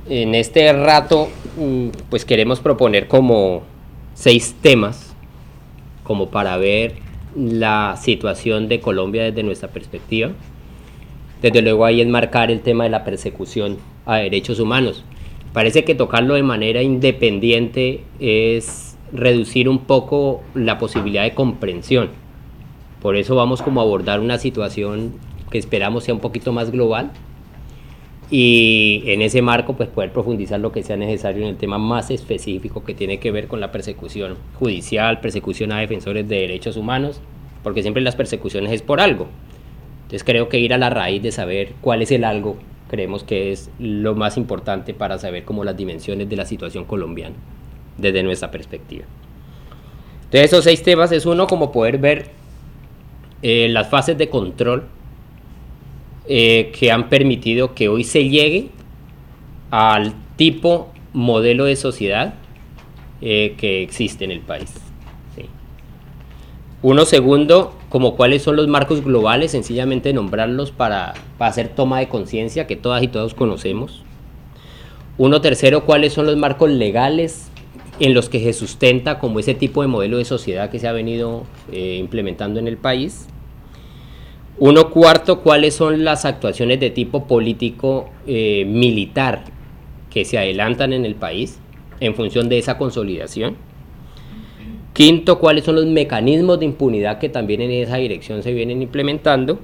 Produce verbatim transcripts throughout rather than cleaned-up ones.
En este rato, pues queremos proponer como seis temas, como para ver la situación de Colombia desde nuestra perspectiva. Desde luego ahí enmarcar el tema de la persecución a derechos humanos. Parece que tocarlo de manera independiente es reducir un poco la posibilidad de comprensión. Por eso vamos como a abordar una situación que esperamos sea un poquito más global, y en ese marco pues poder profundizar lo que sea necesario en el tema más específico que tiene que ver con la persecución judicial, persecución a defensores de derechos humanos, porque siempre las persecuciones es por algo. Entonces creo que ir a la raíz de saber cuál es el algo, creemos que es lo más importante para saber cómo las dimensiones de la situación colombiana desde nuestra perspectiva. Entonces esos seis temas es uno, como poder ver eh, las fases de control Eh, que han permitido que hoy se llegue al tipo modelo de sociedad eh, que existe en el país. Sí. Uno, segundo, como cuáles son los marcos globales, sencillamente nombrarlos para, para hacer toma de conciencia que todas y todos conocemos. Uno, tercero, cuáles son los marcos legales en los que se sustenta como ese tipo de modelo de sociedad que se ha venido eh, implementando en el país. Uno, cuarto, cuáles son las actuaciones de tipo político eh, militar que se adelantan en el país en función de esa consolidación. Quinto, cuáles son los mecanismos de impunidad que también en esa dirección se vienen implementando.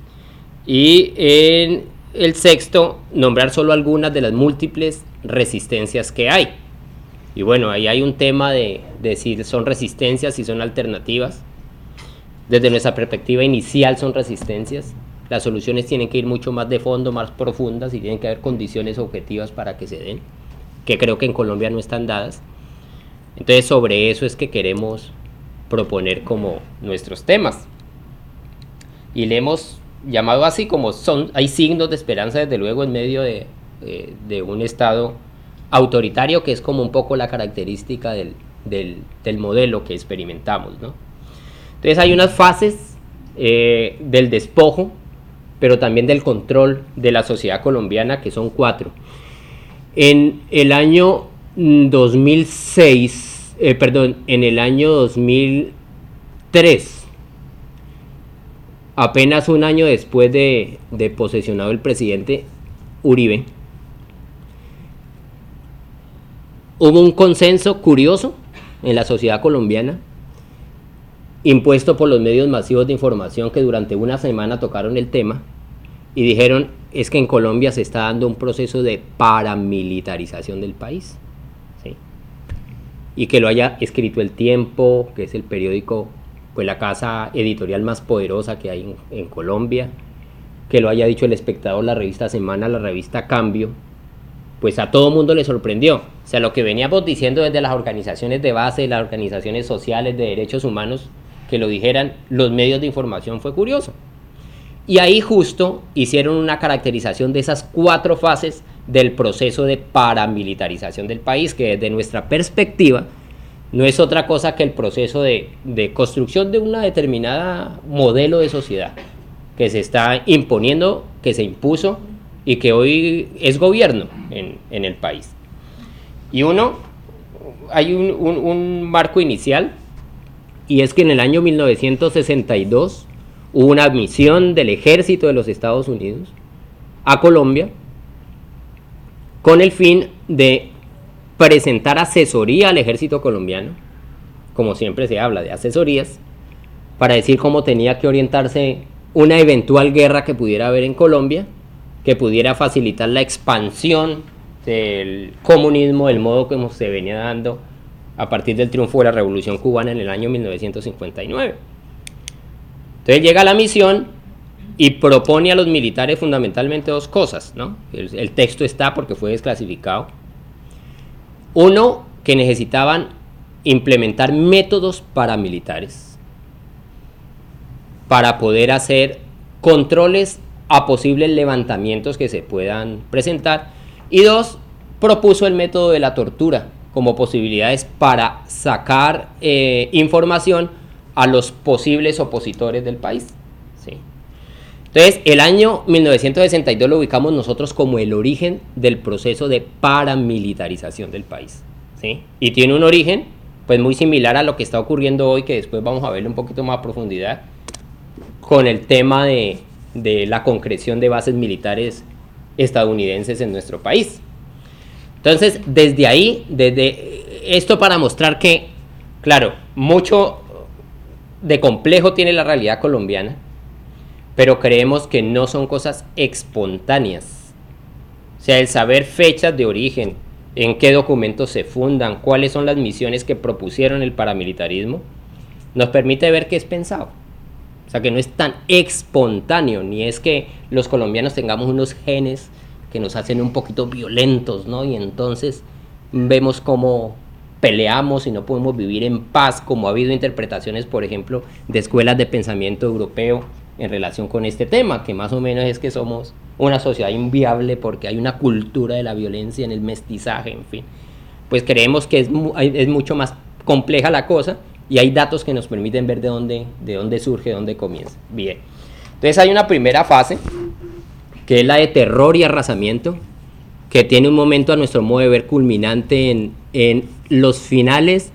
Y en el sexto, nombrar solo algunas de las múltiples resistencias que hay. Y bueno, ahí hay un tema de, de si son resistencias, si son alternativas. Desde nuestra perspectiva inicial son resistencias. Las soluciones tienen que ir mucho más de fondo, más profundas, y tienen que haber condiciones objetivas para que se den, que creo que en Colombia no están dadas. Entonces sobre eso es que queremos proponer como nuestros temas. Y le hemos llamado así como son, hay signos de esperanza desde luego en medio de, de, de un Estado autoritario, que es como un poco la característica del, del, del modelo que experimentamos, ¿no? Entonces hay unas fases eh, del despojo, pero también del control de la sociedad colombiana, que son cuatro. En el año dos mil seis, eh, perdón, en el año dos mil tres, apenas un año después de, de posesionado el presidente Uribe, hubo un consenso curioso en la sociedad colombiana, impuesto por los medios masivos de información, que durante una semana tocaron el tema y dijeron: es que en Colombia se está dando un proceso de paramilitarización del país, ¿sí? Y que lo haya escrito El Tiempo, que es el periódico, pues la casa editorial más poderosa que hay en, en Colombia, que lo haya dicho El Espectador, la revista Semana, la revista Cambio, pues a todo mundo le sorprendió. O sea, lo que veníamos diciendo desde las organizaciones de base, las organizaciones sociales de derechos humanos, que lo dijeran los medios de información, fue curioso. Y ahí justo hicieron una caracterización de esas cuatro fases del proceso de paramilitarización del país, que desde nuestra perspectiva no es otra cosa que el proceso de, de construcción de una determinada modelo de sociedad que se está imponiendo, que se impuso y que hoy es gobierno en, en el país. Y uno, hay un, un, un marco inicial, y es que en el año mil novecientos sesenta y dos hubo una misión del ejército de los Estados Unidos a Colombia con el fin de presentar asesoría al ejército colombiano, como siempre se habla de asesorías, para decir cómo tenía que orientarse una eventual guerra que pudiera haber en Colombia, que pudiera facilitar la expansión del comunismo del modo como se venía dando a partir del triunfo de la Revolución Cubana en el año mil novecientos cincuenta y nueve. Entonces llega la misión y propone a los militares fundamentalmente dos cosas, ¿no? El, el texto está porque fue desclasificado. Uno, que necesitaban implementar métodos paramilitares para poder hacer controles a posibles levantamientos que se puedan presentar. Y dos, propuso el método de la tortura como posibilidades para sacar eh, información a los posibles opositores del país, ¿sí? Entonces, el año mil novecientos sesenta y dos lo ubicamos nosotros como el origen del proceso de paramilitarización del país, ¿sí? Y tiene un origen, pues, muy similar a lo que está ocurriendo hoy, que después vamos a verlo un poquito más a profundidad, con el tema de, de la concreción de bases militares estadounidenses en nuestro país. Entonces, desde ahí, desde esto para mostrar que, claro, mucho de complejo tiene la realidad colombiana, pero creemos que no son cosas espontáneas. O sea, el saber fechas de origen, en qué documentos se fundan, cuáles son las misiones que propusieron el paramilitarismo, nos permite ver que es pensado. O sea, que no es tan espontáneo, ni es que los colombianos tengamos unos genes que nos hacen un poquito violentos, ¿no? Y entonces vemos cómo peleamos y no podemos vivir en paz, como ha habido interpretaciones, por ejemplo, de escuelas de pensamiento europeo en relación con este tema, que más o menos es que somos una sociedad inviable porque hay una cultura de la violencia en el mestizaje, en fin. Pues creemos que es, mu es mucho más compleja la cosa y hay datos que nos permiten ver de dónde, de dónde surge, de dónde comienza. Bien, entonces hay una primera fase, que es la de terror y arrasamiento, que tiene un momento a nuestro modo de ver culminante en, en los finales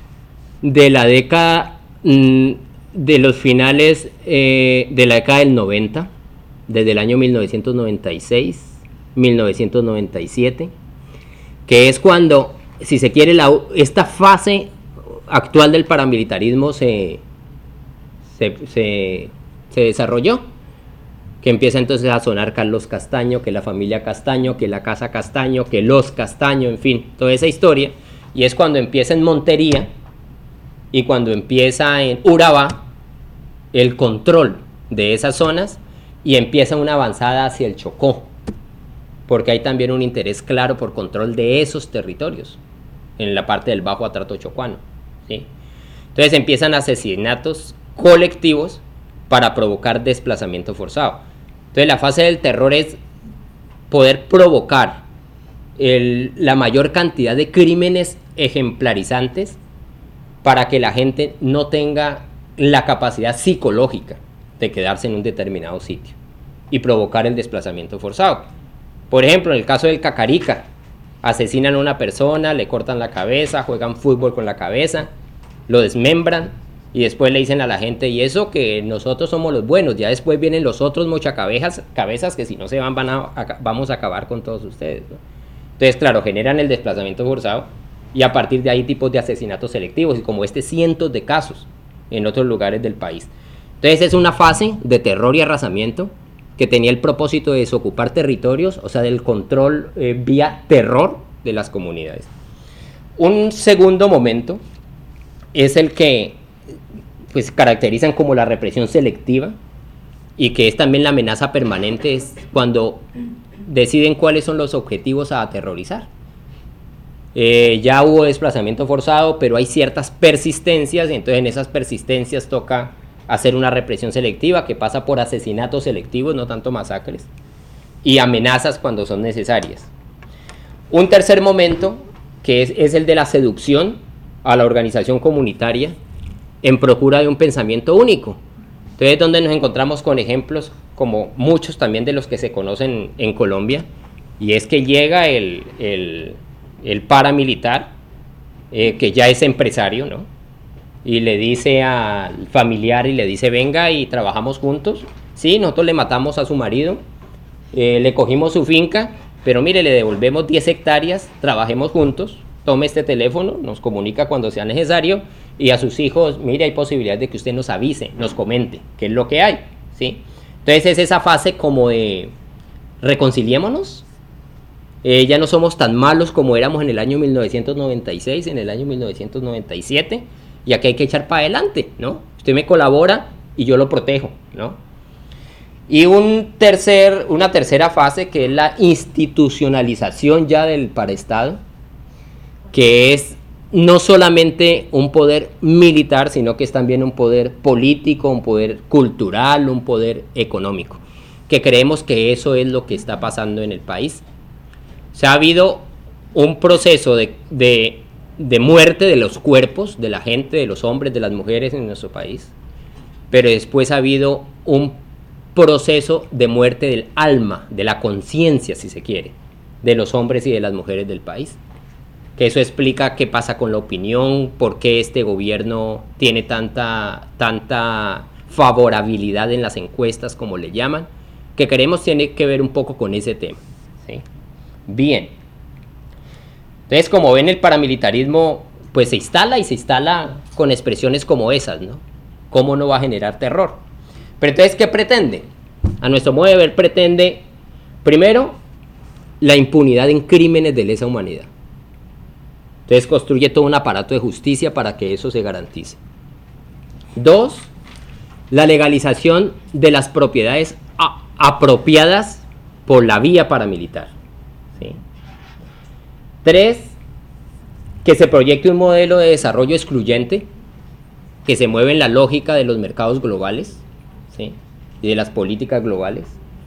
de la década... Mmm, de los finales eh, de la década del noventa, desde el año mil novecientos noventa y seis, mil novecientos noventa y siete, que es cuando, si se quiere, la, esta fase actual del paramilitarismo se, se, se, se desarrolló, que empieza entonces a sonar Carlos Castaño, que la familia Castaño, que la casa Castaño, que los Castaño, en fin, toda esa historia, y es cuando empieza en Montería, y cuando empieza en Urabá el control de esas zonas y empieza una avanzada hacia el Chocó, porque hay también un interés claro por control de esos territorios en la parte del Bajo Atrato chocuano, ¿sí? Entonces empiezan asesinatos colectivos para provocar desplazamiento forzado. Entonces la fase del terror es poder provocar el, la mayor cantidad de crímenes ejemplarizantes para que la gente no tenga la capacidad psicológica de quedarse en un determinado sitio y provocar el desplazamiento forzado. Por ejemplo, en el caso del Cacarica, asesinan a una persona, le cortan la cabeza, juegan fútbol con la cabeza, lo desmembran y después le dicen a la gente, y eso que nosotros somos los buenos, ya después vienen los otros mochacabezas cabezas que si no se van, van a, a, vamos a acabar con todos ustedes, ¿no? Entonces, claro, generan el desplazamiento forzado. Y a partir de ahí tipos de asesinatos selectivos, y como este cientos de casos en otros lugares del país. Entonces es una fase de terror y arrasamiento que tenía el propósito de desocupar territorios, o sea, del control eh, vía terror de las comunidades. Un segundo momento es el que pues caracterizan como la represión selectiva y que es también la amenaza permanente, es cuando deciden cuáles son los objetivos a aterrorizar. Eh, ya hubo desplazamiento forzado, pero hay ciertas persistencias, y entonces en esas persistencias toca hacer una represión selectiva que pasa por asesinatos selectivos, no tanto masacres, y amenazas cuando son necesarias. Un tercer momento, que es, es el de la seducción a la organización comunitaria en procura de un pensamiento único. Entonces, donde nos encontramos con ejemplos como muchos también de los que se conocen en Colombia, y es que llega el... el el paramilitar, eh, que ya es empresario, ¿no? Y le dice al familiar y le dice, venga y trabajamos juntos. Sí, nosotros le matamos a su marido, eh, le cogimos su finca, pero mire, le devolvemos diez hectáreas, trabajemos juntos, tome este teléfono, nos comunica cuando sea necesario, y a sus hijos, mire, hay posibilidad de que usted nos avise, nos comente qué es lo que hay, ¿sí? Entonces es esa fase como de reconciliémonos. Eh, ya no somos tan malos como éramos en el año mil novecientos noventa y seis, en el año mil novecientos noventa y siete, y aquí hay que echar para adelante, ¿no? Usted me colabora y yo lo protejo, ¿no? Y un tercer, una tercera fase que es la institucionalización ya del paraestado, que es no solamente un poder militar, sino que es también un poder político, un poder cultural, un poder económico, que creemos que eso es lo que está pasando en el país. O sea, ha habido un proceso de, de, de muerte de los cuerpos, de la gente, de los hombres, de las mujeres en nuestro país, pero después ha habido un proceso de muerte del alma, de la conciencia, si se quiere, de los hombres y de las mujeres del país. Que eso explica qué pasa con la opinión, por qué este gobierno tiene tanta, tanta favorabilidad en las encuestas, como le llaman, que queremos tiene que ver un poco con ese tema, ¿sí? Bien. Entonces, como ven, el paramilitarismo pues se instala y se instala con expresiones como esas, ¿no? ¿Cómo no va a generar terror? Pero entonces, ¿qué pretende? A nuestro modo de ver, pretende, primero, la impunidad en crímenes de lesa humanidad. Entonces construye todo un aparato de justicia para que eso se garantice. Dos, la legalización de las propiedades a, apropiadas por la vía paramilitar. ¿Sí? Tres, que se proyecte un modelo de desarrollo excluyente que se mueve en la lógica de los mercados globales, ¿sí? Y de las políticas globales.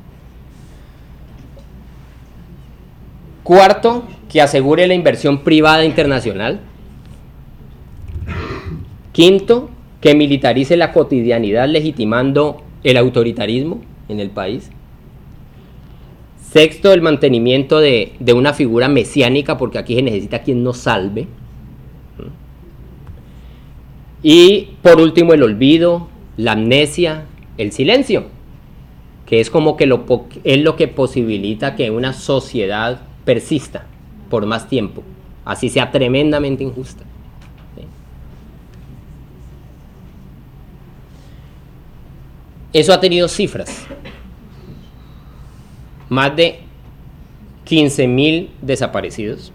Cuarto, que asegure la inversión privada internacional. Quinto, que militarice la cotidianidad legitimando el autoritarismo en el país. Sexto, el mantenimiento de, de una figura mesiánica, porque aquí se necesita quien nos salve. Y por último, el olvido, la amnesia, el silencio, que es como que lo, es lo que posibilita que una sociedad persista por más tiempo, así sea tremendamente injusta. ¿Sí? Eso ha tenido cifras. Más de quince mil desaparecidos.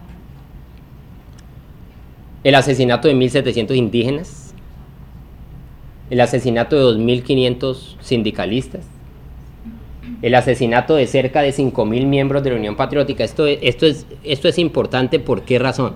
El asesinato de mil setecientos indígenas. El asesinato de dos mil quinientos sindicalistas. El asesinato de cerca de cinco mil miembros de la Unión Patriótica. Esto, esto, es, esto es importante. ¿Por qué razón?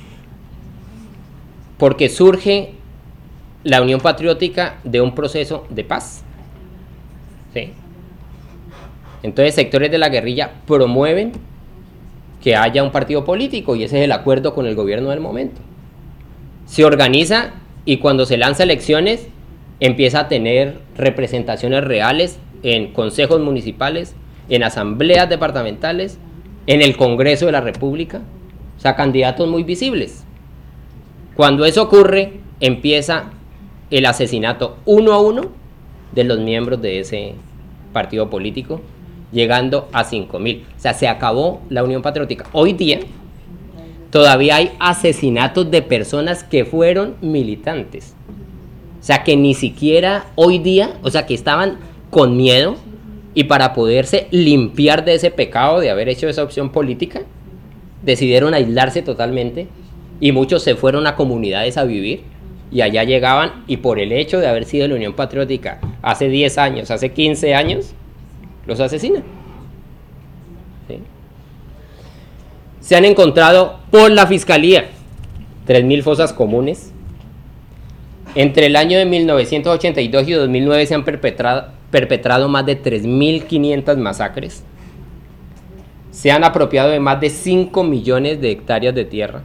Porque surge la Unión Patriótica de un proceso de paz. ¿Sí? Entonces sectores de la guerrilla promueven que haya un partido político y ese es el acuerdo con el gobierno del momento. Se organiza y cuando se lanza elecciones empieza a tener representaciones reales en consejos municipales, en asambleas departamentales, en el Congreso de la República, o sea, candidatos muy visibles. Cuando eso ocurre, empieza el asesinato uno a uno de los miembros de ese partido político, llegando a cinco mil. O sea, se acabó la Unión Patriótica. Hoy día todavía hay asesinatos de personas que fueron militantes. O sea, que ni siquiera hoy día, o sea, que estaban con miedo y para poderse limpiar de ese pecado de haber hecho esa opción política, decidieron aislarse totalmente y muchos se fueron a comunidades a vivir y allá llegaban y por el hecho de haber sido de la Unión Patriótica hace diez años, hace quince años, los asesinan. ¿Sí? Se han encontrado por la Fiscalía tres mil fosas comunes. Entre el año de mil novecientos ochenta y dos y dos mil nueve se han perpetrado, perpetrado más de tres mil quinientas masacres. Se han apropiado de más de cinco millones de hectáreas de tierra.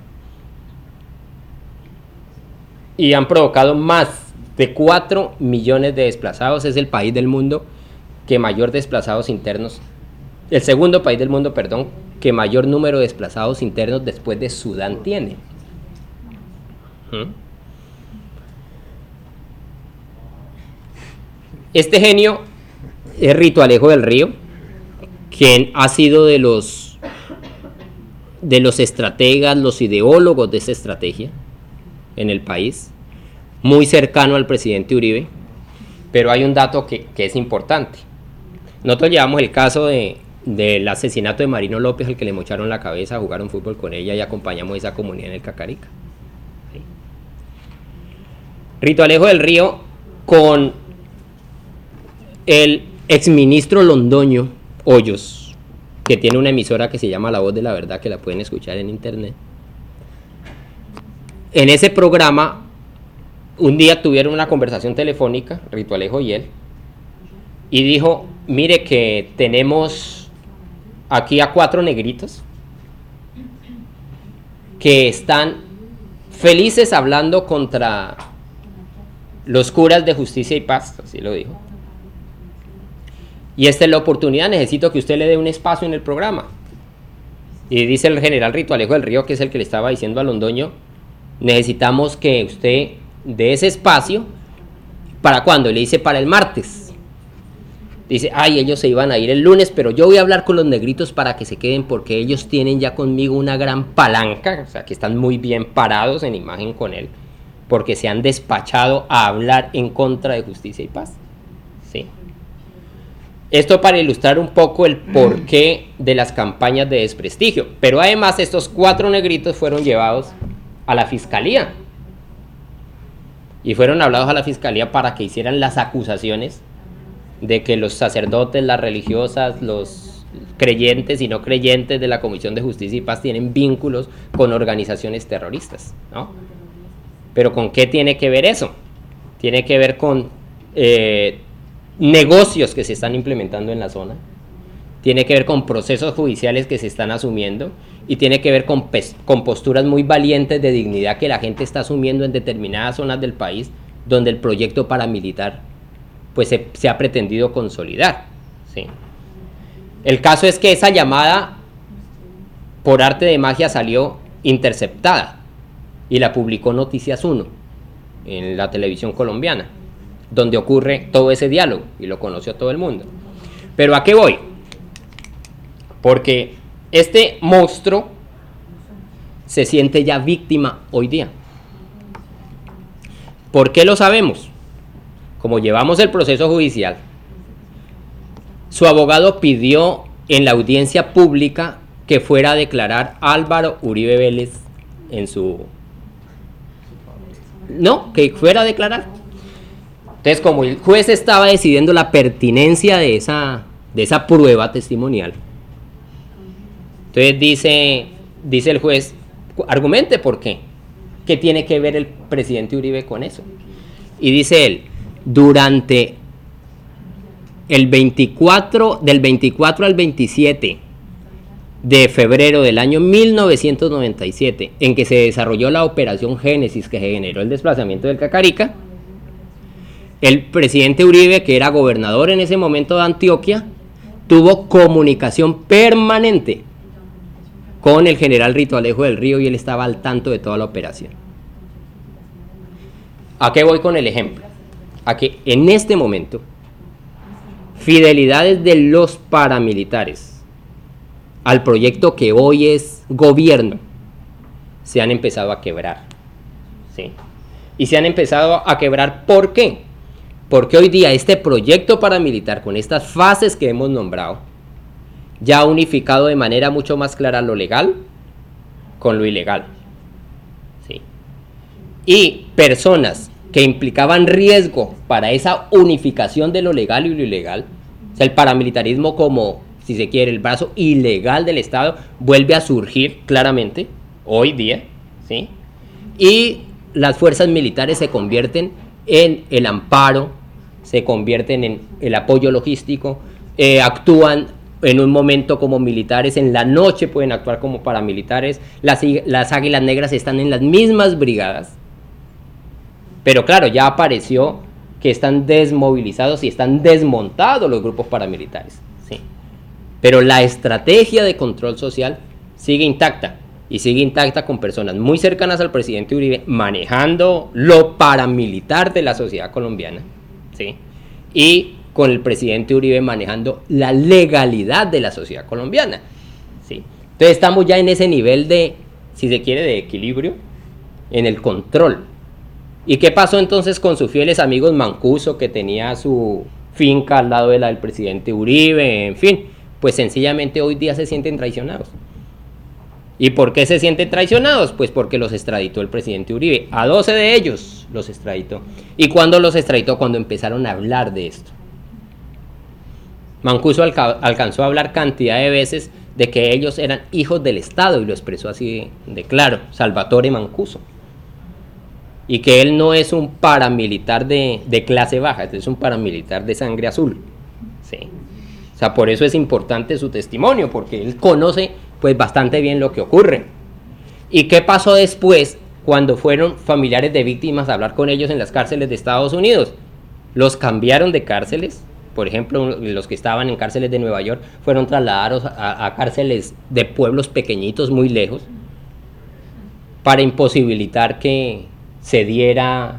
Y han provocado más de cuatro millones de desplazados. Es el país del mundo que mayor desplazados internos, el segundo país del mundo, perdón, que mayor número de desplazados internos después de Sudán tiene. ¿Mm? Este genio es Rito Alejo del Río, quien ha sido de los, de los estrategas, los ideólogos de esa estrategia en el país, muy cercano al presidente Uribe, pero hay un dato que, que es importante. Nosotros llevamos el caso de, del asesinato de Marino López, al que le mocharon la cabeza, jugaron fútbol con ella y acompañamos a esa comunidad en el Cacarica. ¿Sí? Rito Alejo del Río, con el exministro Londoño Hoyos, que tiene una emisora que se llama La Voz de la Verdad, que la pueden escuchar en internet. En ese programa, un día tuvieron una conversación telefónica, Rito Alejo y él, y dijo, mire que tenemos aquí a cuatro negritos que están felices hablando contra los curas de Justicia y Paz, así lo dijo, y esta es la oportunidad, necesito que usted le dé un espacio en el programa. Y dice el general Rito Alejo del Río, que es el que le estaba diciendo a Londoño, necesitamos que usted dé ese espacio. ¿Para cuándo? Le dice, para el martes. Dice, ay, ellos se iban a ir el lunes, pero yo voy a hablar con los negritos para que se queden, porque ellos tienen ya conmigo una gran palanca, o sea, que están muy bien parados en imagen con él, porque se han despachado a hablar en contra de justicia y paz. Sí. Esto para ilustrar un poco el porqué de las campañas de desprestigio. Pero además estos cuatro negritos fueron llevados a la fiscalía. Y fueron hablados a la fiscalía para que hicieran las acusaciones de que los sacerdotes, las religiosas, los creyentes y no creyentes de la Comisión de Justicia y Paz tienen vínculos con organizaciones terroristas, ¿no? Pero ¿con qué tiene que ver eso? Tiene que ver con eh, negocios que se están implementando en la zona, tiene que ver con procesos judiciales que se están asumiendo y tiene que ver con, con posturas muy valientes de dignidad que la gente está asumiendo en determinadas zonas del país donde el proyecto paramilitar pues se, se ha pretendido consolidar, ¿sí? El caso es que esa llamada por arte de magia salió interceptada y la publicó Noticias uno en la televisión colombiana, donde ocurre todo ese diálogo y lo conoció todo el mundo. Pero ¿a qué voy? Porque este monstruo se siente ya víctima hoy día. ¿Por qué lo sabemos? Como llevamos el proceso judicial, su abogado pidió en la audiencia pública que fuera a declarar Álvaro Uribe Vélez en su... No, que fuera a declarar. Entonces, como el juez estaba decidiendo la pertinencia de esa, de esa prueba testimonial, entonces dice, dice el juez, argumente por qué. ¿Qué tiene que ver el presidente Uribe con eso? Y dice él, durante el veinticuatro, del veinticuatro al veintisiete de febrero del año mil novecientos noventa y siete, en que se desarrolló la operación Génesis que generó el desplazamiento del Cacarica, el presidente Uribe, que era gobernador en ese momento de Antioquia, tuvo comunicación permanente con el general Rito Alejo del Río y él estaba al tanto de toda la operación. ¿A qué voy con el ejemplo? A que en este momento, fidelidades de los paramilitares al proyecto que hoy es gobierno se han empezado a quebrar, ¿sí? Y se han empezado a quebrar, ¿por qué? Porque hoy día este proyecto paramilitar, con estas fases que hemos nombrado, ya ha unificado de manera mucho más clara lo legal con lo ilegal, ¿sí? Y personas que implicaban riesgo para esa unificación de lo legal y lo ilegal, o sea, el paramilitarismo como, si se quiere, el brazo ilegal del Estado, vuelve a surgir claramente hoy día, ¿sí? Y las fuerzas militares se convierten en el amparo, se convierten en el apoyo logístico, eh, actúan en un momento como militares, en la noche pueden actuar como paramilitares, las, las Águilas Negras están en las mismas brigadas, pero claro, ya apareció que están desmovilizados y están desmontados los grupos paramilitares, ¿sí? Pero la estrategia de control social sigue intacta, y sigue intacta con personas muy cercanas al presidente Uribe manejando lo paramilitar de la sociedad colombiana, ¿sí? Y con el presidente Uribe manejando la legalidad de la sociedad colombiana, ¿sí? Entonces estamos ya en ese nivel de, si se quiere, de equilibrio en el control. ¿Y qué pasó entonces con sus fieles amigos Mancuso, que tenía su finca al lado de la del presidente Uribe? En fin, pues sencillamente hoy día se sienten traicionados. ¿Y por qué se sienten traicionados? Pues porque los extraditó el presidente Uribe. A doce de ellos los extraditó. ¿Y cuándo los extraditó? Cuando empezaron a hablar de esto. Mancuso alca- alcanzó a hablar cantidad de veces de que ellos eran hijos del Estado, y lo expresó así de, de claro, Salvatore Mancuso. Y que él no es un paramilitar de, de clase baja, es un paramilitar de sangre azul, ¿sí? O sea, por eso es importante su testimonio, porque él conoce pues bastante bien lo que ocurre. ¿Y qué pasó después cuando fueron familiares de víctimas a hablar con ellos en las cárceles de Estados Unidos? Los cambiaron de cárceles por ejemplo, los que estaban en cárceles de Nueva York, fueron trasladados a, a cárceles de pueblos pequeñitos muy lejos para imposibilitar que se diera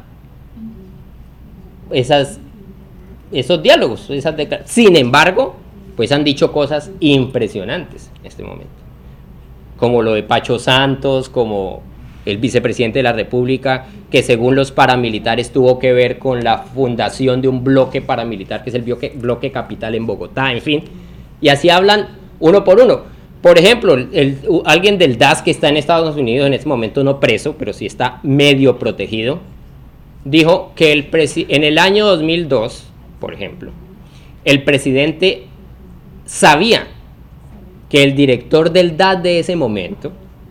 esas, esos diálogos, esas declaraciones. Sin embargo, pues han dicho cosas impresionantes en este momento, como lo de Pacho Santos, como el vicepresidente de la República, que según los paramilitares tuvo que ver con la fundación de un bloque paramilitar, que es el bloque, bloque Capital en Bogotá, en fin, y así hablan uno por uno. Por ejemplo, el, el, alguien del D A S que está en Estados Unidos en este momento no preso, pero sí está medio protegido, dijo que el presi- en el año dos mil dos, por ejemplo, el presidente sabía que el director del D A S de ese momento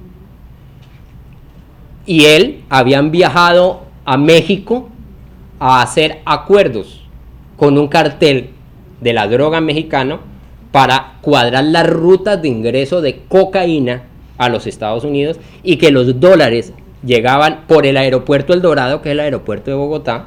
y él habían viajado a México a hacer acuerdos con un cartel de la droga mexicano para cuadrar las rutas de ingreso de cocaína a los Estados Unidos, y que los dólares llegaban por el aeropuerto El Dorado, que es el aeropuerto de Bogotá,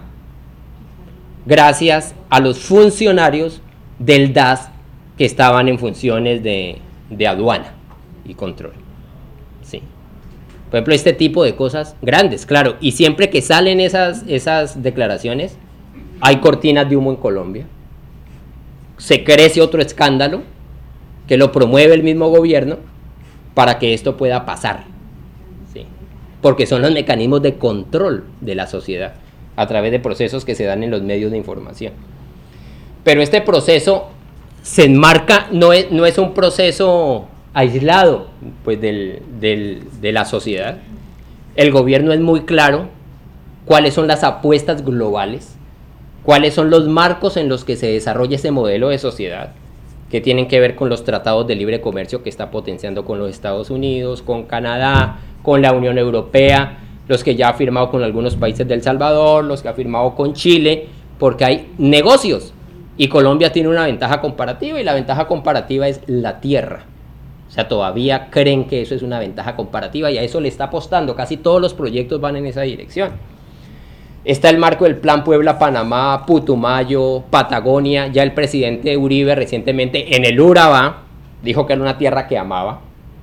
gracias a los funcionarios del D A S que estaban en funciones de, de aduana y control. Sí. Por ejemplo, este tipo de cosas grandes, claro, y siempre que salen esas, esas declaraciones, hay cortinas de humo en Colombia, se crece otro escándalo que lo promueve el mismo gobierno para que esto pueda pasar, ¿sí? Porque son los mecanismos de control de la sociedad a través de procesos que se dan en los medios de información. Pero este proceso se enmarca, no es, no es un proceso aislado pues del, del, de la sociedad. El gobierno es muy claro cuáles son las apuestas globales, cuáles son los marcos en los que se desarrolla ese modelo de sociedad, que tienen que ver con los tratados de libre comercio que está potenciando con los Estados Unidos, con Canadá, con la Unión Europea, los que ya ha firmado con algunos países del Salvador, los que ha firmado con Chile, porque hay negocios, y Colombia tiene una ventaja comparativa, y la ventaja comparativa es la tierra. O sea, todavía creen que eso es una ventaja comparativa, y a eso le está apostando. Casi todos los proyectos van en esa dirección. Está el marco del Plan Puebla-Panamá, Putumayo, Patagonia. Ya el presidente Uribe recientemente en el Urabá dijo que era una tierra que amaba.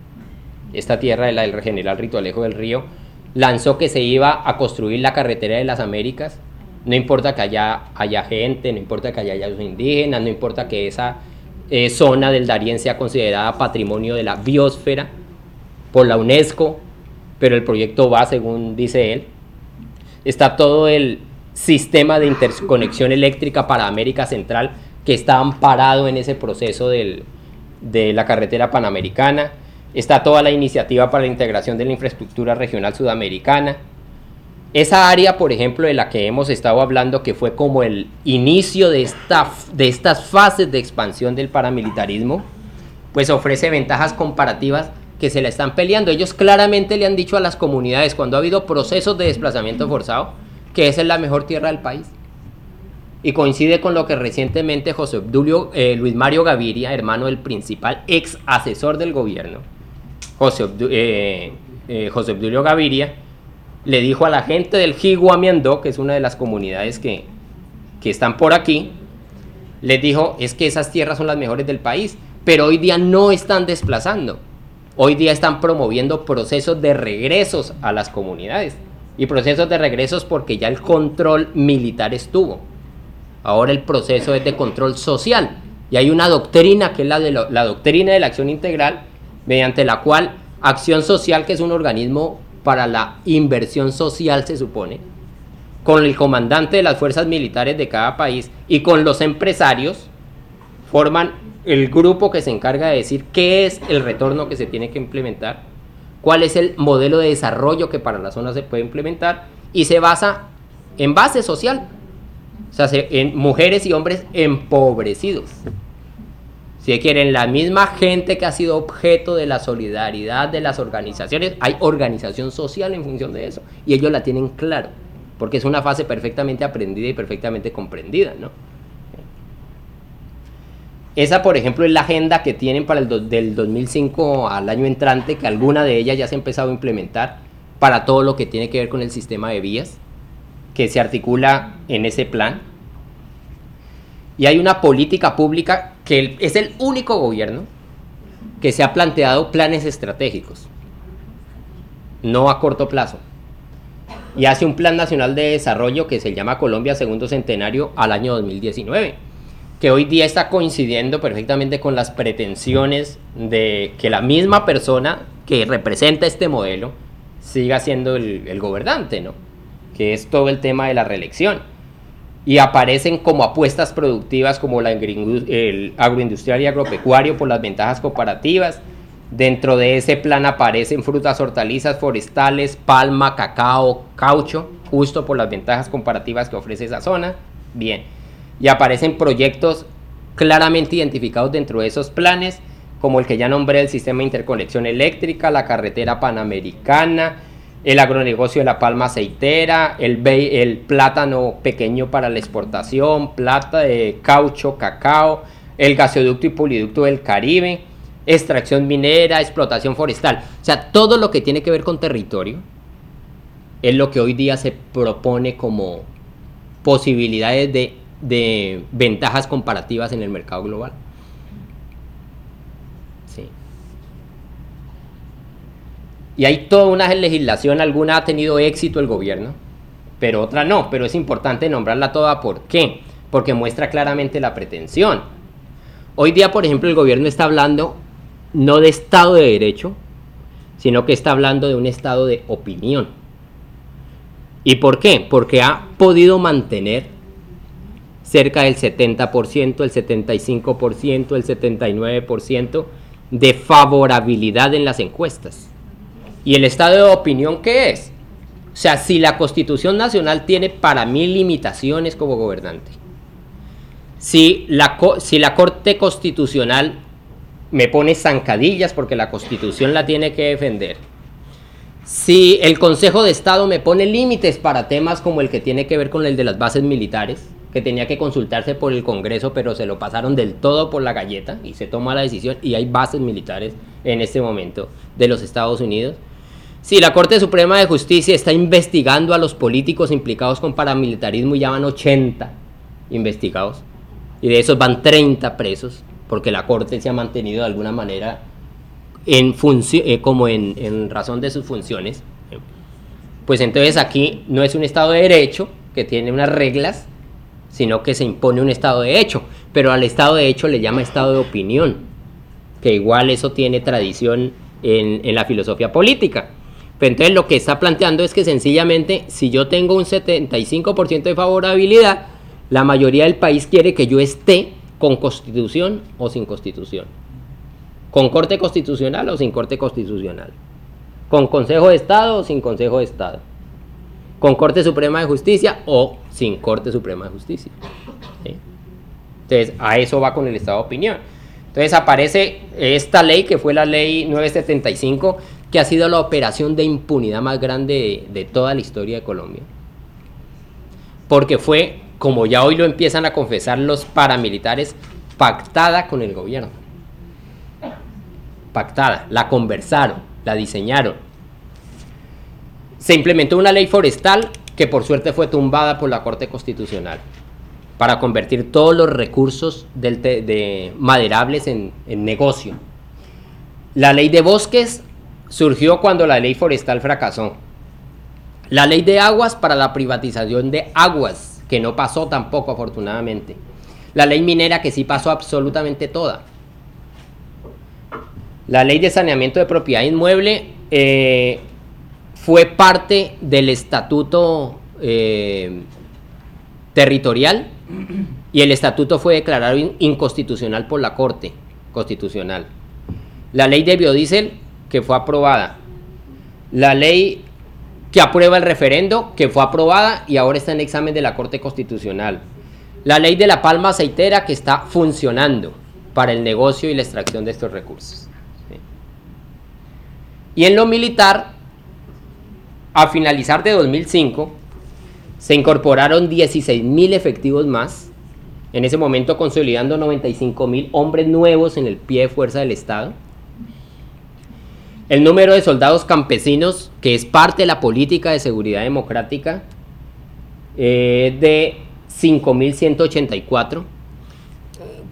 Esta tierra, la del general Rito Alejo del Río, lanzó que se iba a construir la carretera de las Américas. No importa que haya, haya gente, no importa que haya los indígenas, no importa que esa eh, zona del Darién sea considerada patrimonio de la biosfera por la UNESCO, pero el proyecto va según dice él. Está todo el sistema de interconexión eléctrica para América Central, que está amparado en ese proceso del, de la carretera panamericana. Está toda la iniciativa para la integración de la infraestructura regional sudamericana. Esa área, por ejemplo, de la que hemos estado hablando, que fue como el inicio de, esta, de estas fases de expansión del paramilitarismo, pues ofrece ventajas comparativas que se la están peleando. Ellos claramente le han dicho a las comunidades, cuando ha habido procesos de desplazamiento forzado, que esa es la mejor tierra del país. Y coincide con lo que recientemente José Obdulio, eh, Luis Mario Gaviria, hermano del principal ex asesor del gobierno, José, Obdu, eh, eh, José Obdulio Gaviria, le dijo a la gente del Jiguamiandó, que es una de las comunidades que, que están por aquí, les dijo, es que esas tierras son las mejores del país, pero hoy día no están desplazando. Hoy día están promoviendo procesos de regresos a las comunidades, y procesos de regresos porque ya el control militar estuvo. Ahora el proceso es de control social, y hay una doctrina que es la, de lo, la doctrina de la acción integral, mediante la cual Acción Social, que es un organismo para la inversión social, se supone, con el comandante de las fuerzas militares de cada país y con los empresarios, forman el grupo que se encarga de decir qué es el retorno que se tiene que implementar, cuál es el modelo de desarrollo que para la zona se puede implementar, y se basa en base social, o sea, en mujeres y hombres empobrecidos. Si quieren, la misma gente que ha sido objeto de la solidaridad de las organizaciones, hay organización social en función de eso, y ellos la tienen claro, porque es una fase perfectamente aprendida y perfectamente comprendida, ¿no? Esa, por ejemplo, es la agenda que tienen para el do, del dos mil cinco al año entrante, que alguna de ellas ya se ha empezado a implementar para todo lo que tiene que ver con el sistema de vías, que se articula en ese plan. y hay una política pública que es el único gobierno que se ha planteado planes estratégicos, no a corto plazo, y hace un plan nacional de desarrollo que se llama Colombia Segundo Centenario al año dos mil diecinueve, que hoy día está coincidiendo perfectamente con las pretensiones de que la misma persona que representa este modelo siga siendo el, el gobernante, ¿no? Que es todo el tema de la reelección. Y aparecen como apuestas productivas como la, el agroindustrial y agropecuario por las ventajas comparativas. Dentro de ese plan aparecen frutas, hortalizas, forestales, palma, cacao, caucho, justo por las ventajas comparativas que ofrece esa zona. Bien. Y aparecen proyectos claramente identificados dentro de esos planes, como el que ya nombré, el sistema de interconexión eléctrica, la carretera panamericana, el agronegocio de la palma aceitera, el, el plátano pequeño para la exportación, plata, eh, caucho, cacao, el gasoducto y poliducto del Caribe, extracción minera, explotación forestal. O sea, todo lo que tiene que ver con territorio es lo que hoy día se propone como posibilidades de de ventajas comparativas en el mercado global. Sí. Y hay toda una legislación, alguna ha tenido éxito el gobierno, pero otra no, pero es importante nombrarla toda. ¿Por qué? Porque muestra claramente la pretensión. Hoy día, por ejemplo, el gobierno está hablando no de Estado de Derecho, sino que está hablando de un estado de opinión. ¿Y por qué? Porque ha podido mantener cerca del setenta por ciento, el setenta y cinco por ciento, el setenta y nueve por ciento de favorabilidad en las encuestas. ¿Y el estado de opinión qué es? O sea, si la Constitución Nacional tiene para mí limitaciones como gobernante, si la, si la Corte Constitucional me pone zancadillas porque la Constitución la tiene que defender, si el Consejo de Estado me pone límites para temas como el que tiene que ver con el de las bases militares, que tenía que consultarse por el Congreso, pero se lo pasaron del todo por la galleta y se toma la decisión y hay bases militares en este momento de los Estados Unidos. Si la Corte Suprema de Justicia está investigando a los políticos implicados con paramilitarismo y ya van ochenta investigados, y de esos van treinta presos, porque la Corte se ha mantenido de alguna manera en eh, como en, en razón de sus funciones, pues entonces aquí no es un Estado de Derecho que tiene unas reglas, sino que se impone un Estado de Hecho, pero al Estado de Hecho le llama Estado de Opinión, que igual eso tiene tradición en, en la filosofía política. Pero entonces lo que está planteando es que sencillamente, si yo tengo un setenta y cinco por ciento de favorabilidad, la mayoría del país quiere que yo esté con Constitución o sin Constitución, con Corte Constitucional o sin Corte Constitucional, con Consejo de Estado o sin Consejo de Estado, con Corte Suprema de Justicia o sin Corte Suprema de Justicia. ¿Sí? Entonces, a eso va con el estado de opinión. Entonces aparece esta ley, que fue la ley nueve setenta y cinco, que ha sido la operación de impunidad más grande de, de toda la historia de Colombia. Porque fue, como ya hoy lo empiezan a confesar los paramilitares, pactada con el gobierno. Pactada, la conversaron, la diseñaron. Se implementó una ley forestal que por suerte fue tumbada por la Corte Constitucional para convertir todos los recursos del te, de maderables en, en negocio. La ley de bosques surgió cuando la ley forestal fracasó. La ley de aguas para la privatización de aguas, que no pasó tampoco afortunadamente. La ley minera, que sí pasó absolutamente toda. La ley de saneamiento de propiedad inmueble eh, fue parte del estatuto eh, territorial y el estatuto fue declarado in- inconstitucional por la Corte Constitucional. La ley de biodiesel, que fue aprobada. La ley que aprueba el referendo, que fue aprobada y ahora está en examen de la Corte Constitucional. La ley de la palma aceitera, que está funcionando para el negocio y la extracción de estos recursos. ¿Sí? Y en lo militar, a finalizar de dos mil cinco, se incorporaron dieciséis mil efectivos más, en ese momento consolidando noventa y cinco mil hombres nuevos en el pie de fuerza del Estado. El número de soldados campesinos, que es parte de la política de seguridad democrática, eh, de cinco mil ciento ochenta y cuatro.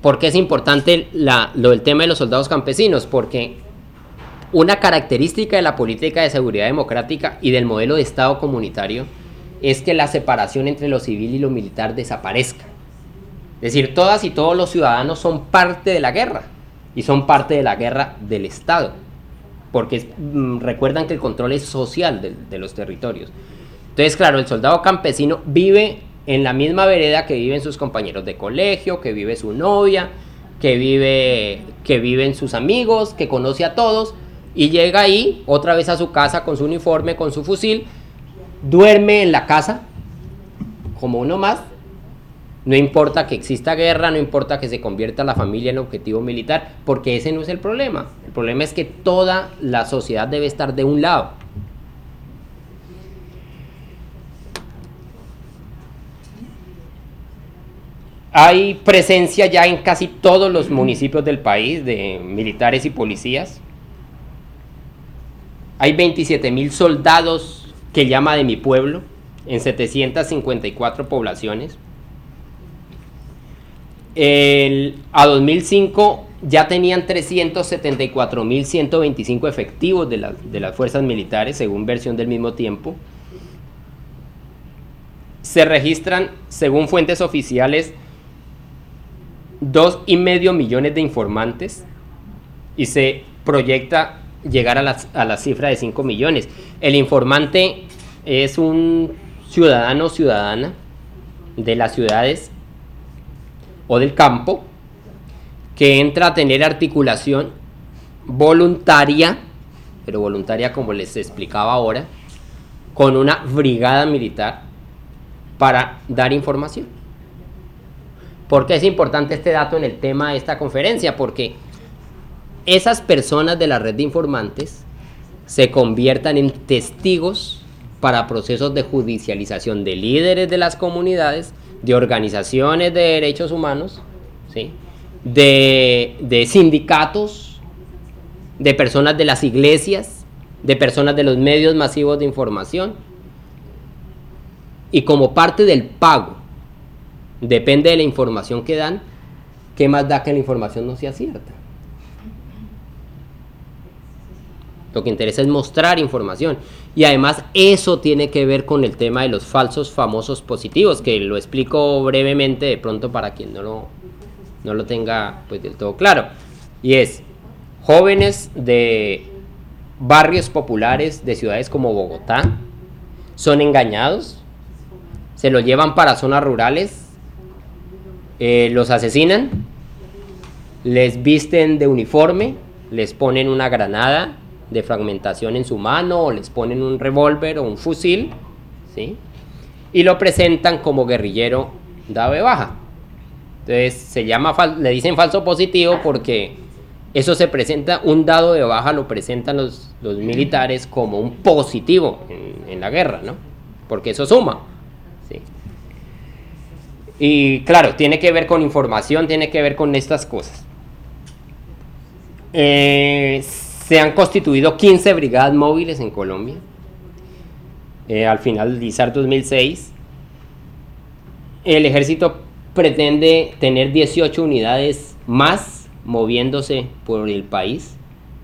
¿por qué es importante la, lo del tema de los soldados campesinos? Porque una característica de la política de seguridad democrática y del modelo de Estado comunitario es que la separación entre lo civil y lo militar desaparezca. Es decir, todas y todos los ciudadanos son parte de la guerra y son parte de la guerra del Estado, porque mmm, recuerdan que el control es social de, de los territorios. Entonces, claro, el soldado campesino vive en la misma vereda que viven sus compañeros de colegio, que vive su novia, que vive, que viven sus amigos, que conoce a todos, y llega ahí otra vez a su casa con su uniforme, con su fusil, duerme en la casa como uno más. No importa que exista guerra, no importa que se convierta la familia en objetivo militar, porque ese no es el problema. El problema es que toda la sociedad debe estar de un lado. Hay presencia ya en casi todos los municipios del país de militares y policías. Hay veintisiete mil soldados que llama de mi pueblo en setecientas cincuenta y cuatro poblaciones. El, a dos mil cinco ya tenían trescientos setenta y cuatro mil ciento veinticinco efectivos de, la, de las fuerzas militares, según versión del mismo tiempo. Se registran, según fuentes oficiales, dos y medio millones de informantes y se proyecta llegar a la, a la cifra de cinco millones. El informante es un ciudadano o ciudadana de las ciudades o del campo que entra a tener articulación voluntaria, pero voluntaria como les explicaba ahora, con una brigada militar para dar información. ¿Por qué es importante este dato en el tema de esta conferencia? Porque esas personas de la red de informantes se conviertan en testigos para procesos de judicialización de líderes de las comunidades, de organizaciones de derechos humanos, ¿sí? de, de sindicatos, de personas de las iglesias, de personas de los medios masivos de información. Y como parte del pago, depende de la información que dan, ¿qué más da que la información no sea cierta? Lo que interesa es mostrar información. Y además eso tiene que ver con el tema de los falsos famosos positivos, que lo explico brevemente de pronto para quien no lo, no lo tenga pues del todo claro. Y es, jóvenes de barrios populares de ciudades como Bogotá son engañados, se los llevan para zonas rurales, eh, los asesinan, les visten de uniforme, les ponen una granada de fragmentación en su mano o les ponen un revólver o un fusil, ¿sí? Y lo presentan como guerrillero dado de baja. Entonces se llama, le dicen falso positivo porque eso se presenta, un dado de baja lo presentan los, los militares como un positivo en, en la guerra, ¿no? Porque eso suma, ¿sí? Y claro, tiene que ver con información, tiene que ver con estas cosas. Eh, se han constituido quince brigadas móviles en Colombia eh, al finalizar dos mil seis. El ejército pretende tener dieciocho unidades más moviéndose por el país.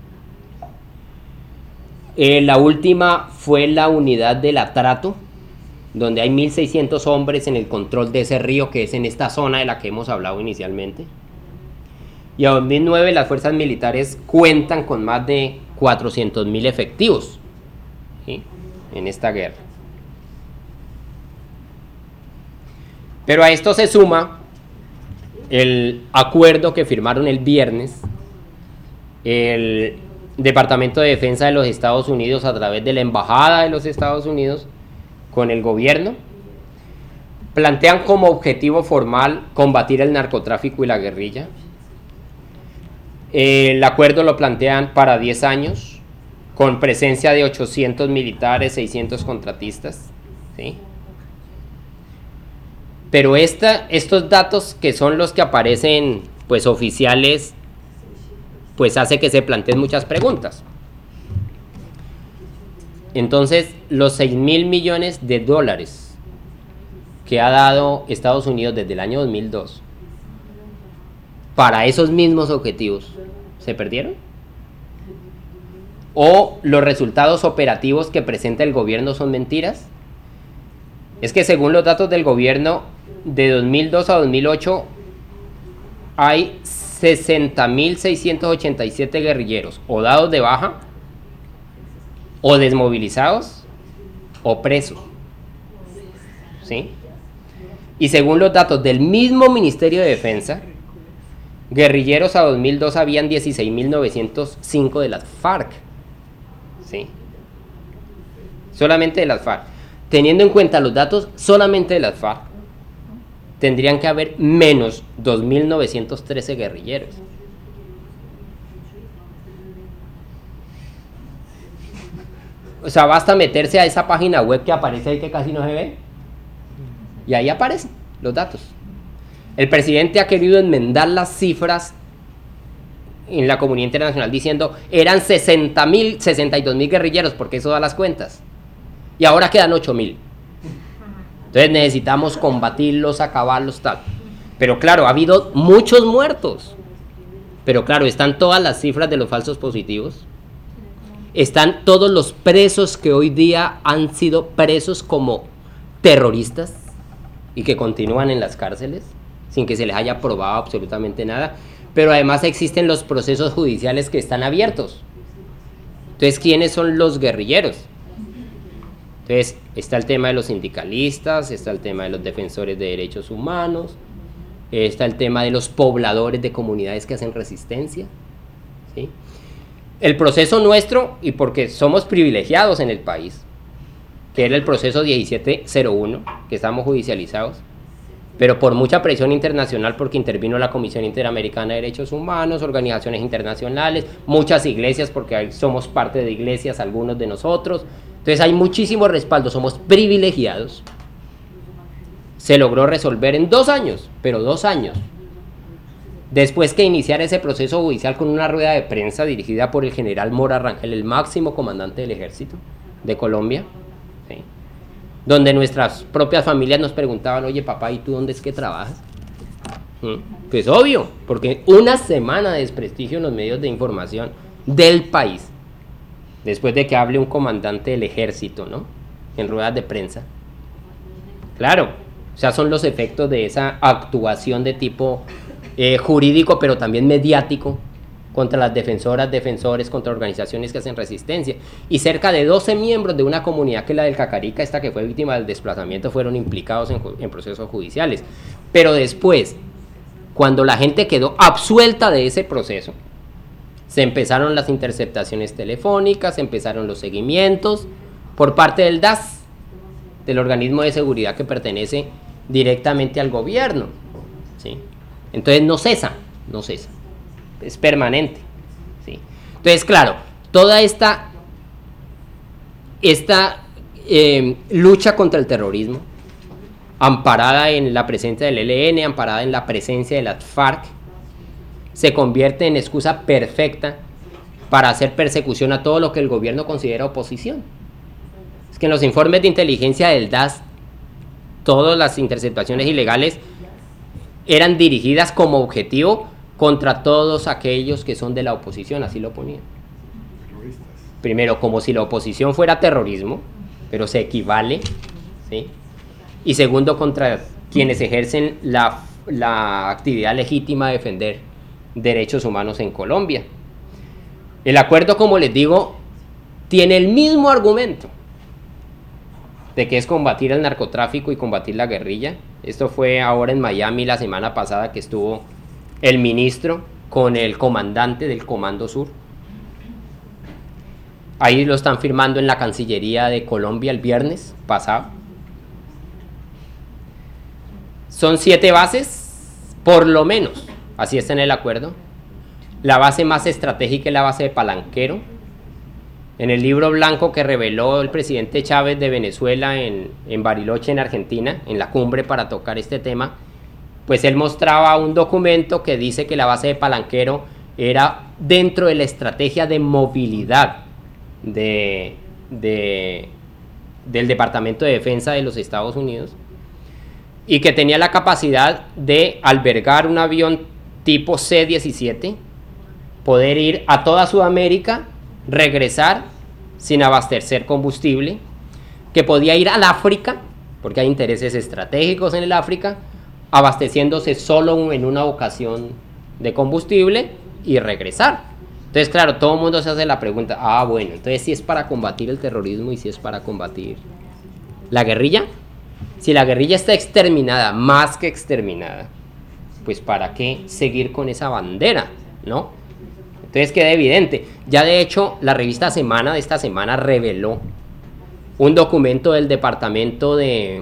Eh, la última fue la unidad del Atrato, donde hay mil seiscientos hombres en el control de ese río que es en esta zona de la que hemos hablado inicialmente. Y a dos mil nueve las fuerzas militares cuentan con más de cuatrocientos mil efectivos, ¿sí? En esta guerra. Pero a esto se suma el acuerdo que firmaron el viernes el Departamento de Defensa de los Estados Unidos a través de la Embajada de los Estados Unidos con el gobierno. Plantean como objetivo formal combatir el narcotráfico y la guerrilla. El acuerdo lo plantean para diez años, con presencia de ochocientos militares, seiscientos contratistas, ¿sí? Pero esta, estos datos que son los que aparecen pues oficiales, pues hace que se planteen muchas preguntas. Entonces, los seis mil millones de dólares que ha dado Estados Unidos desde el año dos mil dos para esos mismos objetivos se perdieron? ¿O los resultados operativos que presenta el gobierno son mentiras? Es que según los datos del gobierno, de dos mil dos a dos mil ocho hay sesenta mil seiscientos ochenta y siete guerrilleros o dados de baja, o desmovilizados, o presos. ¿Sí? Y según los datos del mismo Ministerio de Defensa, guerrilleros a dos mil dos habían dieciséis mil novecientos cinco de las FARC. ¿Sí? Solamente de las FARC. Teniendo en cuenta los datos solamente de las FARC, tendrían que haber menos dos mil novecientos trece guerrilleros. O sea, basta meterse a esa página web que aparece ahí, que casi no se ve, y ahí aparecen los datos. El presidente ha querido enmendar las cifras en la comunidad internacional diciendo eran sesenta mil, sesenta y dos mil guerrilleros, porque eso da las cuentas, y ahora quedan ocho mil. Entonces necesitamos combatirlos, acabarlos, tal. Pero claro, ha habido muchos muertos. Pero claro, están todas las cifras de los falsos positivos. Están todos los presos que hoy día han sido presos como terroristas y que continúan en las cárceles sin que se les haya probado absolutamente nada. Pero además existen los procesos judiciales que están abiertos. Entonces, ¿quiénes son los guerrilleros? Entonces, está el tema de los sindicalistas, está el tema de los defensores de derechos humanos, está el tema de los pobladores de comunidades que hacen resistencia, ¿sí? El proceso nuestro, y porque somos privilegiados en el país, que era el proceso diecisiete cero uno, que estamos judicializados, pero por mucha presión internacional, porque intervino la Comisión Interamericana de Derechos Humanos, organizaciones internacionales, muchas iglesias, porque somos parte de iglesias, algunos de nosotros. Entonces hay muchísimo respaldo, somos privilegiados. Se logró resolver en dos años, pero dos años. Después que iniciara ese proceso judicial con una rueda de prensa dirigida por el general Mora Rangel, el máximo comandante del ejército de Colombia, ¿sí? Donde nuestras propias familias nos preguntaban, oye papá, ¿y tú dónde es que trabajas? ¿Mm? Pues obvio, porque una semana de desprestigio en los medios de información del país, después de que hable un comandante del ejército, ¿no? En ruedas de prensa. Claro, o sea, son los efectos de esa actuación de tipo eh, jurídico, pero también mediático, contra las defensoras, defensores, contra organizaciones que hacen resistencia. Y cerca de doce miembros de una comunidad que es la del Cacarica, esta que fue víctima del desplazamiento, fueron implicados en, en procesos judiciales. Pero después, cuando la gente quedó absuelta de ese proceso, se empezaron las interceptaciones telefónicas, se empezaron los seguimientos por parte del D A S, del organismo de seguridad que pertenece directamente al gobierno, ¿sí? Entonces no cesa, no cesa, es permanente, ¿sí? Entonces, claro, toda esta, esta eh, lucha contra el terrorismo, amparada en la presencia del E L N, amparada en la presencia de las FARC, se convierte en excusa perfecta para hacer persecución a todo lo que el gobierno considera oposición. Es que en los informes de inteligencia del D A S, todas las interceptaciones ilegales eran dirigidas como objetivo contra todos aquellos que son de la oposición, así lo ponían. Primero, como si la oposición fuera terrorismo, pero se equivale, ¿sí? Y segundo, contra quienes ejercen la, la actividad legítima de defender derechos humanos en Colombia. El acuerdo, como les digo, tiene el mismo argumento de que es combatir el narcotráfico y combatir la guerrilla. Esto fue ahora en Miami la semana pasada, que estuvo el ministro con el comandante del Comando Sur. Ahí lo están firmando en la Cancillería de Colombia el viernes pasado. Son siete bases, por lo menos, así está en el acuerdo. La base más estratégica es la base de Palanquero. En el libro blanco que reveló el presidente Chávez de Venezuela en, en Bariloche, en Argentina, en la cumbre para tocar este tema, pues él mostraba un documento que dice que la base de Palanquero era dentro de la estrategia de movilidad de, de, del Departamento de Defensa de los Estados Unidos, y que tenía la capacidad de albergar un avión tipo C diecisiete, poder ir a toda Sudamérica, regresar sin abastecer combustible, que podía ir al África, porque hay intereses estratégicos en el África, abasteciéndose solo en una ocasión de combustible y regresar. Entonces, claro, todo el mundo se hace la pregunta, ah, bueno, entonces si es para combatir el terrorismo y si es para combatir la guerrilla, si la guerrilla está exterminada, más que exterminada, pues ¿para qué seguir con esa bandera? ¿No? Entonces queda evidente. Ya de hecho, la revista Semana de esta semana reveló un documento del Departamento de,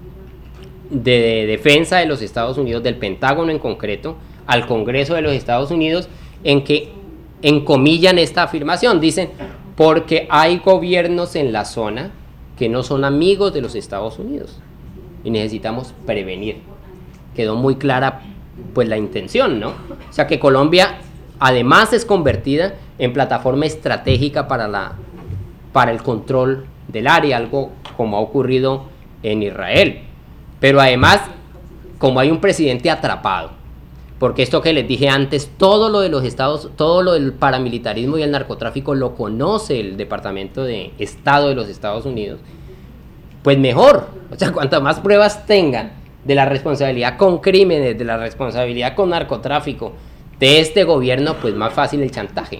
de Defensa de los Estados Unidos, del Pentágono en concreto, al Congreso de los Estados Unidos, en que encomillan esta afirmación. Dicen, porque hay gobiernos en la zona que no son amigos de los Estados Unidos y necesitamos prevenir. Quedó muy clara pues la intención, ¿no? O sea que Colombia además es convertida en plataforma estratégica para, la, para el control del área, algo como ha ocurrido en Israel. Pero además, como hay un presidente atrapado, porque esto que les dije antes, todo lo de los estados, todo lo del paramilitarismo y el narcotráfico lo conoce el Departamento de Estado de los Estados Unidos, pues mejor. O sea, cuantas más pruebas tengan de la responsabilidad con crímenes, de la responsabilidad con narcotráfico de este gobierno, pues más fácil el chantaje.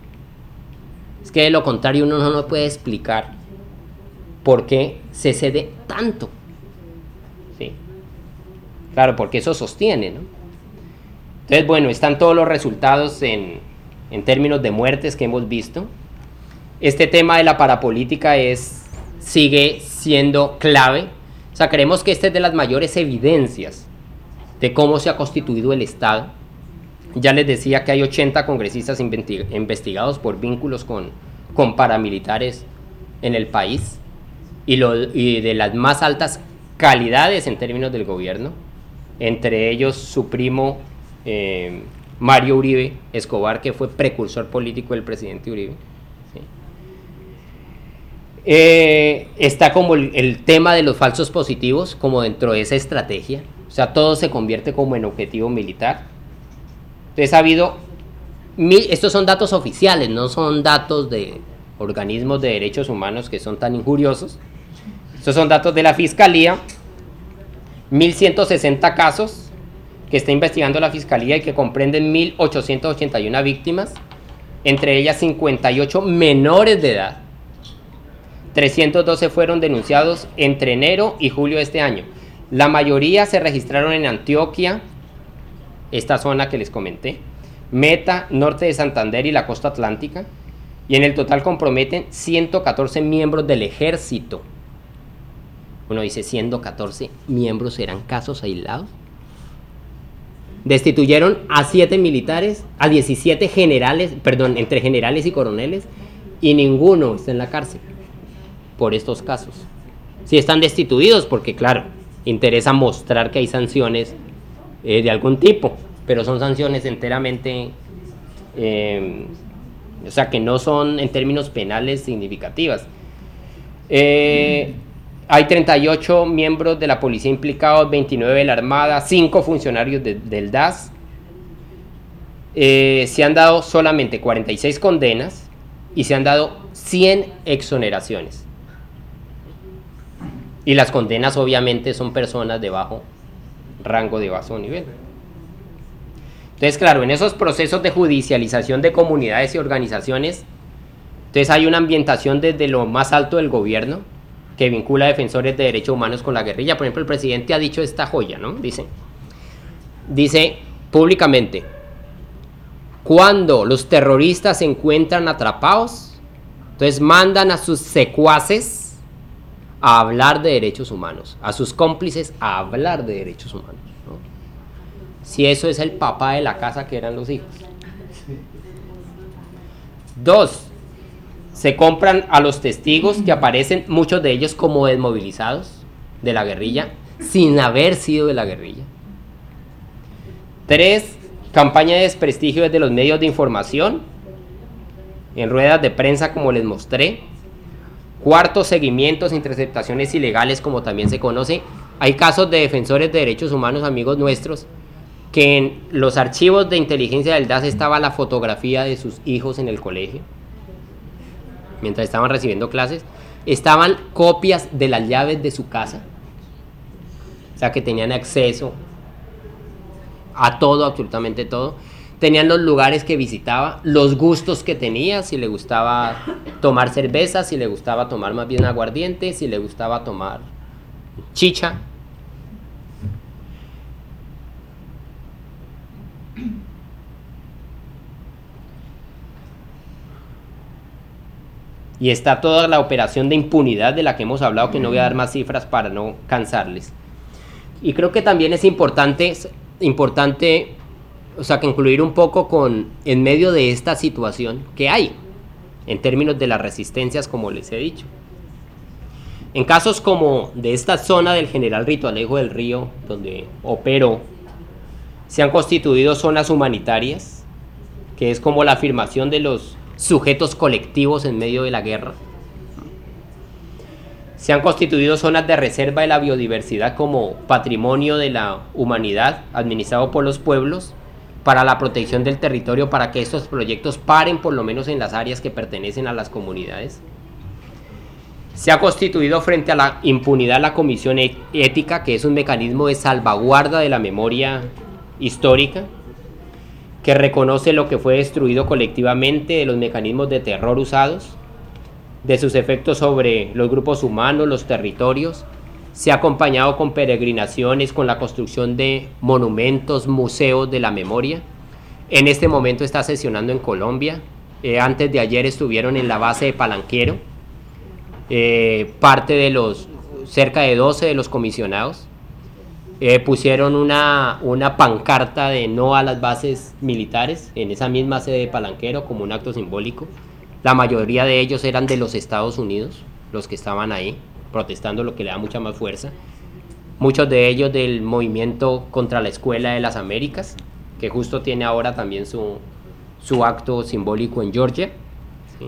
Es que de lo contrario uno no puede explicar por qué se cede tanto. ¿Sí? Claro, porque eso sostiene, ¿no? Entonces, bueno, están todos los resultados en, en términos de muertes que hemos visto. Este tema de la parapolítica es, sigue siendo clave. O sea, creemos que esta es de las mayores evidencias de cómo se ha constituido el Estado. Ya les decía que hay ochenta congresistas investigados por vínculos con, con paramilitares en el país y, lo, y de las más altas calidades en términos del gobierno, entre ellos su primo eh, Mario Uribe Escobar, que fue precursor político del presidente Uribe. ¿Sí? Eh, está como el, el tema de los falsos positivos, como dentro de esa estrategia. O sea, todo se convierte como en objetivo militar. Entonces ha habido, mil, estos son datos oficiales, no son datos de organismos de derechos humanos que son tan injuriosos. Estos son datos de la Fiscalía, mil ciento sesenta casos que está investigando la Fiscalía y que comprenden mil ochocientas ochenta y una víctimas, entre ellas cincuenta y ocho menores de edad. trescientos doce fueron denunciados entre enero y julio de este año. La mayoría se registraron en Antioquia, esta zona que les comenté, Meta, norte de Santander y la costa atlántica, y en el total comprometen ciento catorce miembros del ejército. Uno dice, ciento catorce miembros, ¿serán casos aislados? Destituyeron a siete militares, a diecisiete generales, perdón, entre generales y coroneles, y ninguno está en la cárcel por estos casos. Sí están destituidos porque, claro, interesa mostrar que hay sanciones Eh, de algún tipo, pero son sanciones enteramente, eh, o sea, que no son en términos penales significativas. Eh, hay treinta y ocho miembros de la policía implicados, veintinueve de la Armada, cinco funcionarios de, del D A S. Eh, se han dado solamente cuarenta y seis condenas y se han dado cien exoneraciones. Y las condenas obviamente son personas de bajo rango, de bajo nivel. Entonces, claro, en esos procesos de judicialización de comunidades y organizaciones, entonces hay una ambientación desde lo más alto del gobierno que vincula a defensores de derechos humanos con la guerrilla. Por ejemplo, el presidente ha dicho esta joya, ¿no? Dice, dice públicamente, cuando los terroristas se encuentran atrapados, entonces mandan a sus secuaces a hablar de derechos humanos, a sus cómplices a hablar de derechos humanos, ¿no? Si eso es el papá de la casa que eran los hijos. Dos, se compran a los testigos que aparecen, muchos de ellos como desmovilizados de la guerrilla, sin haber sido de la guerrilla. Tres, campaña de desprestigio desde los medios de información, en ruedas de prensa como les mostré. Cuarto, seguimientos, interceptaciones ilegales, como también se conoce. Hay casos de defensores de derechos humanos, amigos nuestros, que en los archivos de inteligencia del D A S estaba la fotografía de sus hijos en el colegio, mientras estaban recibiendo clases. Estaban copias de las llaves de su casa, o sea que tenían acceso a todo, absolutamente todo. Tenían los lugares que visitaba, los gustos que tenía, si le gustaba tomar cerveza, si le gustaba tomar más bien aguardiente, si le gustaba tomar chicha. Y está toda la operación de impunidad de la que hemos hablado, que no voy a dar más cifras para no cansarles. Y creo que también es importante, importante, o sea, concluir un poco con, en medio de esta situación que hay, en términos de las resistencias, como les he dicho. En casos como de esta zona del General Ritualejo del Río, donde operó, se han constituido zonas humanitarias, que es como la afirmación de los sujetos colectivos en medio de la guerra. Se han constituido zonas de reserva de la biodiversidad como patrimonio de la humanidad administrado por los pueblos para la protección del territorio, para que estos proyectos paren por lo menos en las áreas que pertenecen a las comunidades. Se ha constituido frente a la impunidad la Comisión Ética, que es un mecanismo de salvaguarda de la memoria histórica, que reconoce lo que fue destruido colectivamente, de los mecanismos de terror usados, de sus efectos sobre los grupos humanos, los territorios. Se ha acompañado con peregrinaciones, con la construcción de monumentos, museos de la memoria. En este momento está sesionando en Colombia. Eh, antes de ayer estuvieron en la base de Palanquero, eh, parte de los, cerca de doce de los comisionados. Eh, pusieron una, una pancarta de no a las bases militares en esa misma sede de Palanquero como un acto simbólico. La mayoría de ellos eran de los Estados Unidos, los que estaban ahí protestando, lo que le da mucha más fuerza. Muchos de ellos del movimiento contra la Escuela de las Américas, que justo tiene ahora también su, su acto simbólico en Georgia, ¿sí?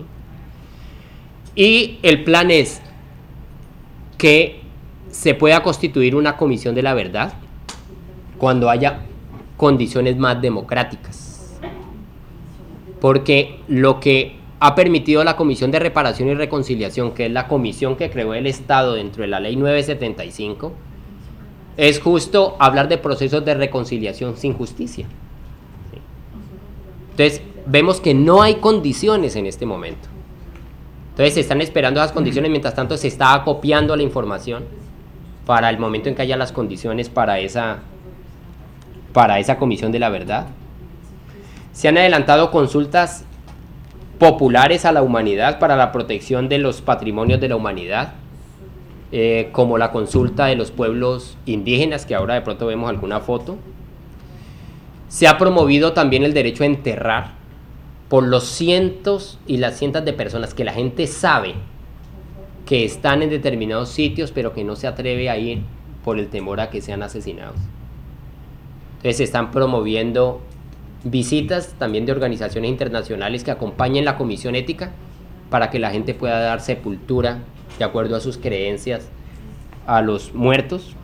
Y el plan es que se pueda constituir una comisión de la verdad cuando haya condiciones más democráticas, porque lo que ha permitido la Comisión de Reparación y Reconciliación, que es la comisión que creó el Estado dentro de la ley nueve setenta y cinco, es justo hablar de procesos de reconciliación sin justicia. Entonces vemos que no hay condiciones en este momento. Entonces se están esperando esas condiciones, mientras tanto se está acopiando la información para el momento en que haya las condiciones para esa, para esa comisión de la verdad. Se han adelantado consultas populares a la humanidad para la protección de los patrimonios de la humanidad, eh, como la consulta de los pueblos indígenas, que ahora de pronto vemos alguna foto. Se ha promovido también el derecho a enterrar por los cientos y las cientos de personas que la gente sabe que están en determinados sitios, pero que no se atreve a ir por el temor a que sean asesinados. Entonces se están promoviendo visitas también de organizaciones internacionales que acompañen la Comisión Ética para que la gente pueda dar sepultura de acuerdo a sus creencias a los muertos.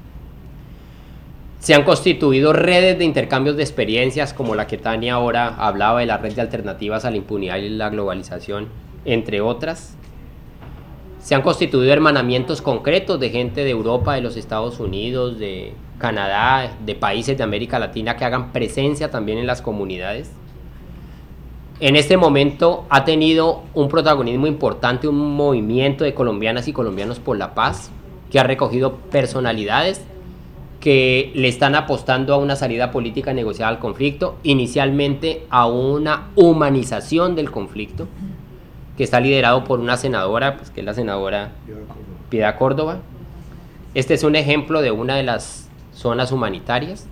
Se han constituido redes de intercambios de experiencias, como la que Tania ahora hablaba de la red de alternativas a la impunidad y la globalización, entre otras. Se han constituido hermanamientos concretos de gente de Europa, de los Estados Unidos, de Canadá, de países de América Latina que hagan presencia también en las comunidades. En este momento ha tenido un protagonismo importante un movimiento de colombianas y colombianos por la paz, que ha recogido personalidades que le están apostando a una salida política negociada al conflicto, inicialmente a una humanización del conflicto, que está liderado por una senadora, pues, que es la senadora Piedad Córdoba. Este es un ejemplo de una de las zonas humanitarias.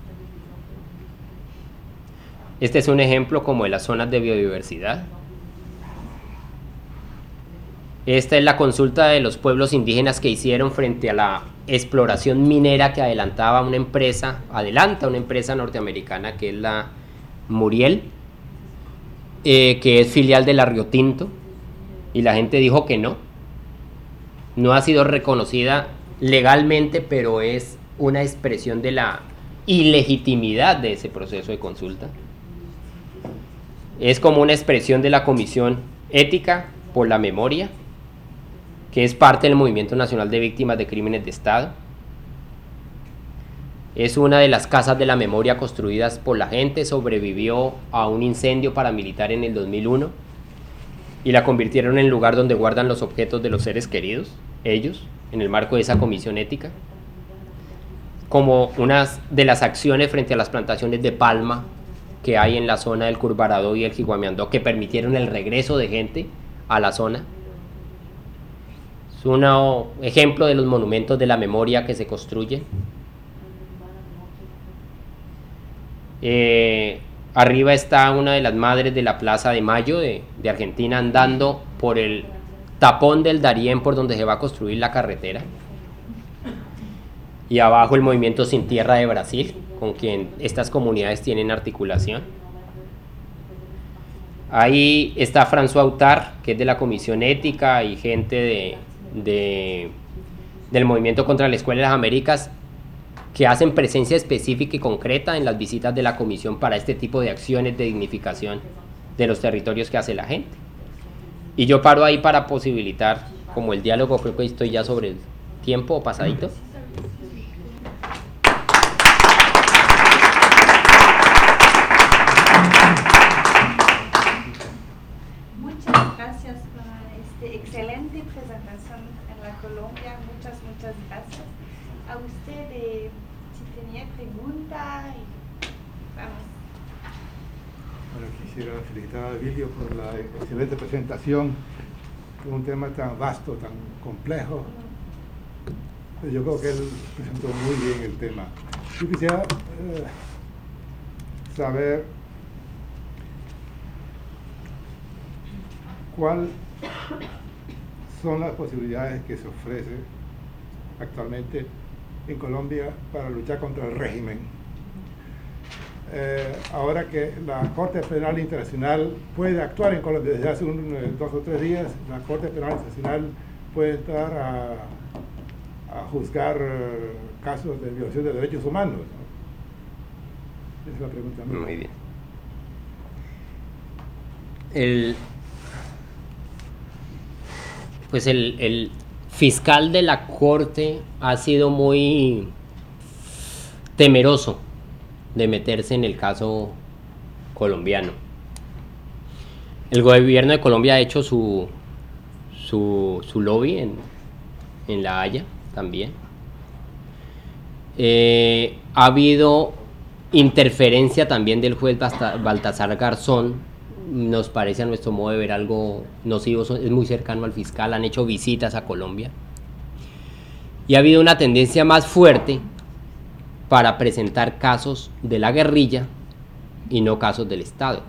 Este es un ejemplo como de las zonas de biodiversidad. Esta es la consulta de los pueblos indígenas que hicieron frente a la exploración minera que adelantaba una empresa, adelanta una empresa norteamericana que es la Muriel, eh, que es filial de la Río Tinto, y la gente dijo que no. No ha sido reconocida legalmente, pero es una expresión de la ilegitimidad de ese proceso de consulta. Es como una expresión de la Comisión Ética por la Memoria, que es parte del Movimiento Nacional de Víctimas de Crímenes de Estado. Es una de las casas de la memoria construidas por la gente, sobrevivió a un incendio paramilitar en el dos mil uno y la convirtieron en el lugar donde guardan los objetos de los seres queridos, ellos, en el marco de esa comisión ética, como una de las acciones frente a las plantaciones de palma que hay en la zona del Curvarado y el Jiguamiandó, que permitieron el regreso de gente a la zona. Es un ejemplo de los monumentos de la memoria que se construyen. Eh, arriba está una de las madres de la Plaza de Mayo de, de Argentina, andando por el tapón del Darién por donde se va a construir la carretera, y abajo el Movimiento Sin Tierra de Brasil, con quien estas comunidades tienen articulación. Ahí está François Autar, que es de la Comisión Ética, y gente de, de, del Movimiento contra la Escuela de las Américas, que hacen presencia específica y concreta en las visitas de la Comisión para este tipo de acciones de dignificación de los territorios que hace la gente. Y yo paro ahí para posibilitar como el diálogo. Creo que estoy ya sobre el tiempo o pasadito. Muchas gracias por esta excelente presentación en la Colombia. Muchas, muchas gracias. A usted, eh, si tenía pregunta, y vamos. Bueno, quisiera felicitar a Vilio por la excelente presentación de un tema tan vasto, tan complejo. Yo creo que él presentó muy bien el tema. Yo quisiera eh, saber cuáles son las posibilidades que se ofrecen actualmente en Colombia para luchar contra el régimen. Eh, ahora que la Corte Penal Internacional puede actuar en Colombia, desde hace un, dos o tres días, la Corte Penal Internacional puede entrar a, a juzgar eh, casos de violación de derechos humanos, ¿no? Esa es la pregunta mía. Muy bien. El, pues el, el fiscal de la Corte ha sido muy temeroso de meterse en el caso colombiano. El gobierno de Colombia ha hecho su, su, su lobby en, en La Haya también. Eh, ha habido interferencia también del juez Baltasar Garzón. Nos parece a nuestro modo de ver algo nocivo, es muy cercano al fiscal, han hecho visitas a Colombia. Y ha habido una tendencia más fuerte para presentar casos de la guerrilla y no casos del Estado.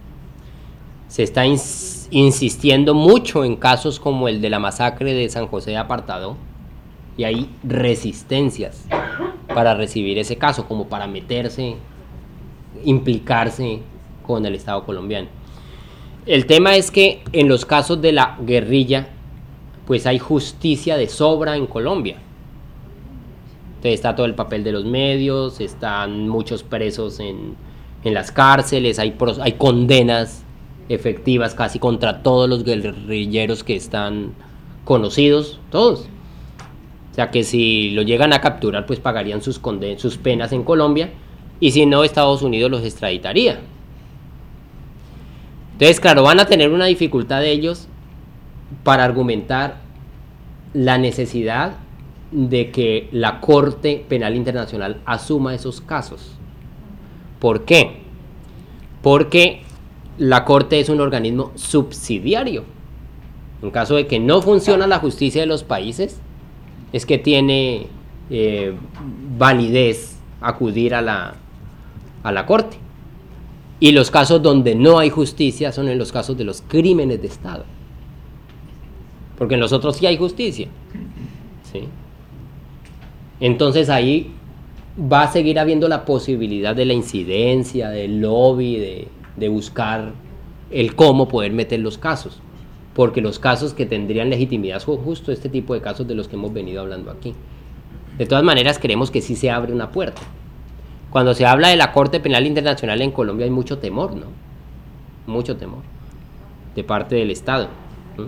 Se está ins insistiendo mucho en casos como el de la masacre de San José de Apartadó, y hay resistencias para recibir ese caso, como para meterse, implicarse con el Estado colombiano. El tema es que en los casos de la guerrilla, pues hay justicia de sobra en Colombia. Entonces está todo el papel de los medios, están muchos presos en, en las cárceles, hay, pros, hay condenas efectivas casi contra todos los guerrilleros que están conocidos, todos. O sea que si lo llegan a capturar, pues pagarían sus, conden sus penas en Colombia, y si no, Estados Unidos los extraditaría. Entonces, claro, van a tener una dificultad ellos para argumentar la necesidad de que la Corte Penal Internacional asuma esos casos. ¿Por qué? Porque la Corte es un organismo subsidiario. En caso de que no funcione la justicia de los países, es que tiene eh, validez acudir a la, a la Corte. Y los casos donde no hay justicia son en los casos de los crímenes de Estado. Porque en los otros sí hay justicia. ¿Sí? Entonces ahí va a seguir habiendo la posibilidad de la incidencia, del lobby, de, de buscar el cómo poder meter los casos. Porque los casos que tendrían legitimidad son justo este tipo de casos de los que hemos venido hablando aquí. De todas maneras, creemos que sí se abre una puerta. Cuando se habla de la Corte Penal Internacional en Colombia hay mucho temor, ¿no? Mucho temor de parte del Estado. ¿Mm?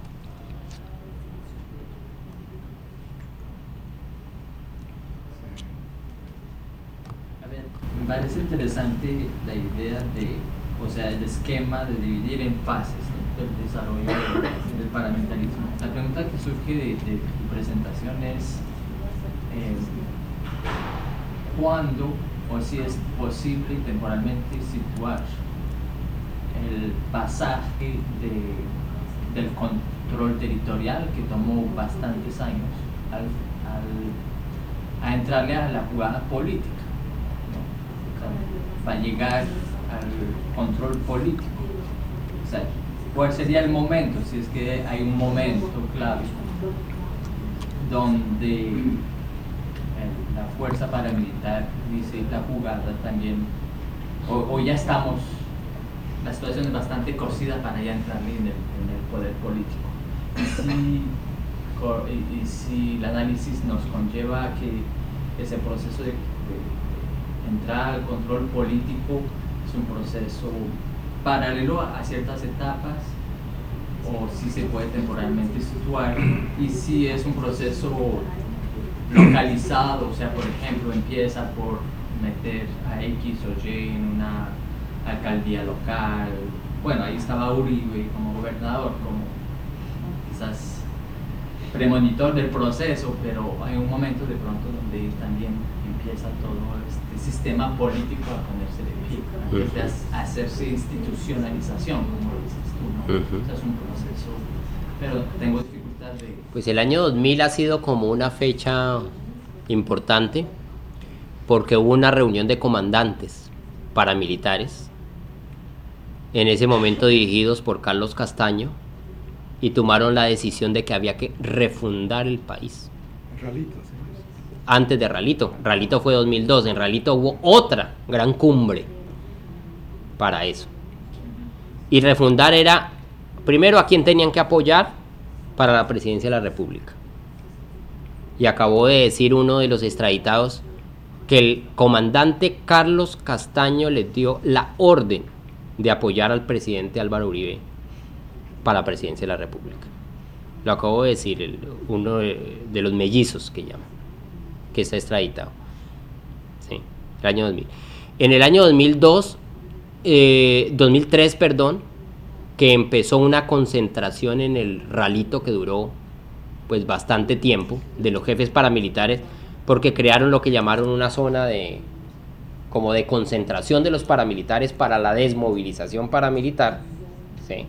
A ver, me parece interesante la idea de, o sea, el esquema de dividir en fases, ¿no?, del desarrollo del, del parlamentarismo. La pregunta que surge de, de tu presentación es eh, ¿cuándo o si es posible temporalmente situar el pasaje de, del control territorial, que tomó bastantes años, al, al, a entrarle a la jugada política, ¿no? O sea, para llegar al control político? O sea, ¿cuál sería el momento, si es que hay un momento clave donde eh, la fuerza paramilitar dice la jugada también, o, o ya estamos, la situación es bastante cocida para ya entrar en el, en el poder político? Y si, y, y si el análisis nos conlleva a que ese proceso de, de entrar al control político es un proceso paralelo a, a ciertas etapas, o si se puede temporalmente situar, y si es un proceso localizado, o sea, por ejemplo, empieza por meter a X o Y en una alcaldía local. Bueno, ahí estaba Uribe como gobernador, como quizás premonitor del proceso, pero hay un momento de pronto donde también empieza todo este sistema político a ponerse de pie, empieza uh-huh. a hacerse institucionalización, como lo dices tú, ¿no? Uh-huh. O sea, es un proceso, pero tengo dificultad de... Pues el año dos mil ha sido como una fecha importante, porque hubo una reunión de comandantes paramilitares, en ese momento dirigidos por Carlos Castaño, y tomaron la decisión de que había que refundar el país. Ralito, sí. Antes de Ralito, Ralito fue dos mil dos, en Ralito hubo otra gran cumbre para eso. Y refundar era, primero, a quién tenían que apoyar para la presidencia de la República. Y acabó de decir uno de los extraditados que el comandante Carlos Castaño les dio la orden de apoyar al presidente Álvaro Uribe para la presidencia de la República. Lo acabo de decir el, uno de, de los mellizos que llaman, que está extraditado. Sí, el año dos mil. En el año dos mil dos, eh, dos mil tres, perdón, que empezó una concentración en el Ralito que duró pues bastante tiempo, de los jefes paramilitares, porque crearon lo que llamaron una zona de como de concentración de los paramilitares para la desmovilización paramilitar, ¿sí?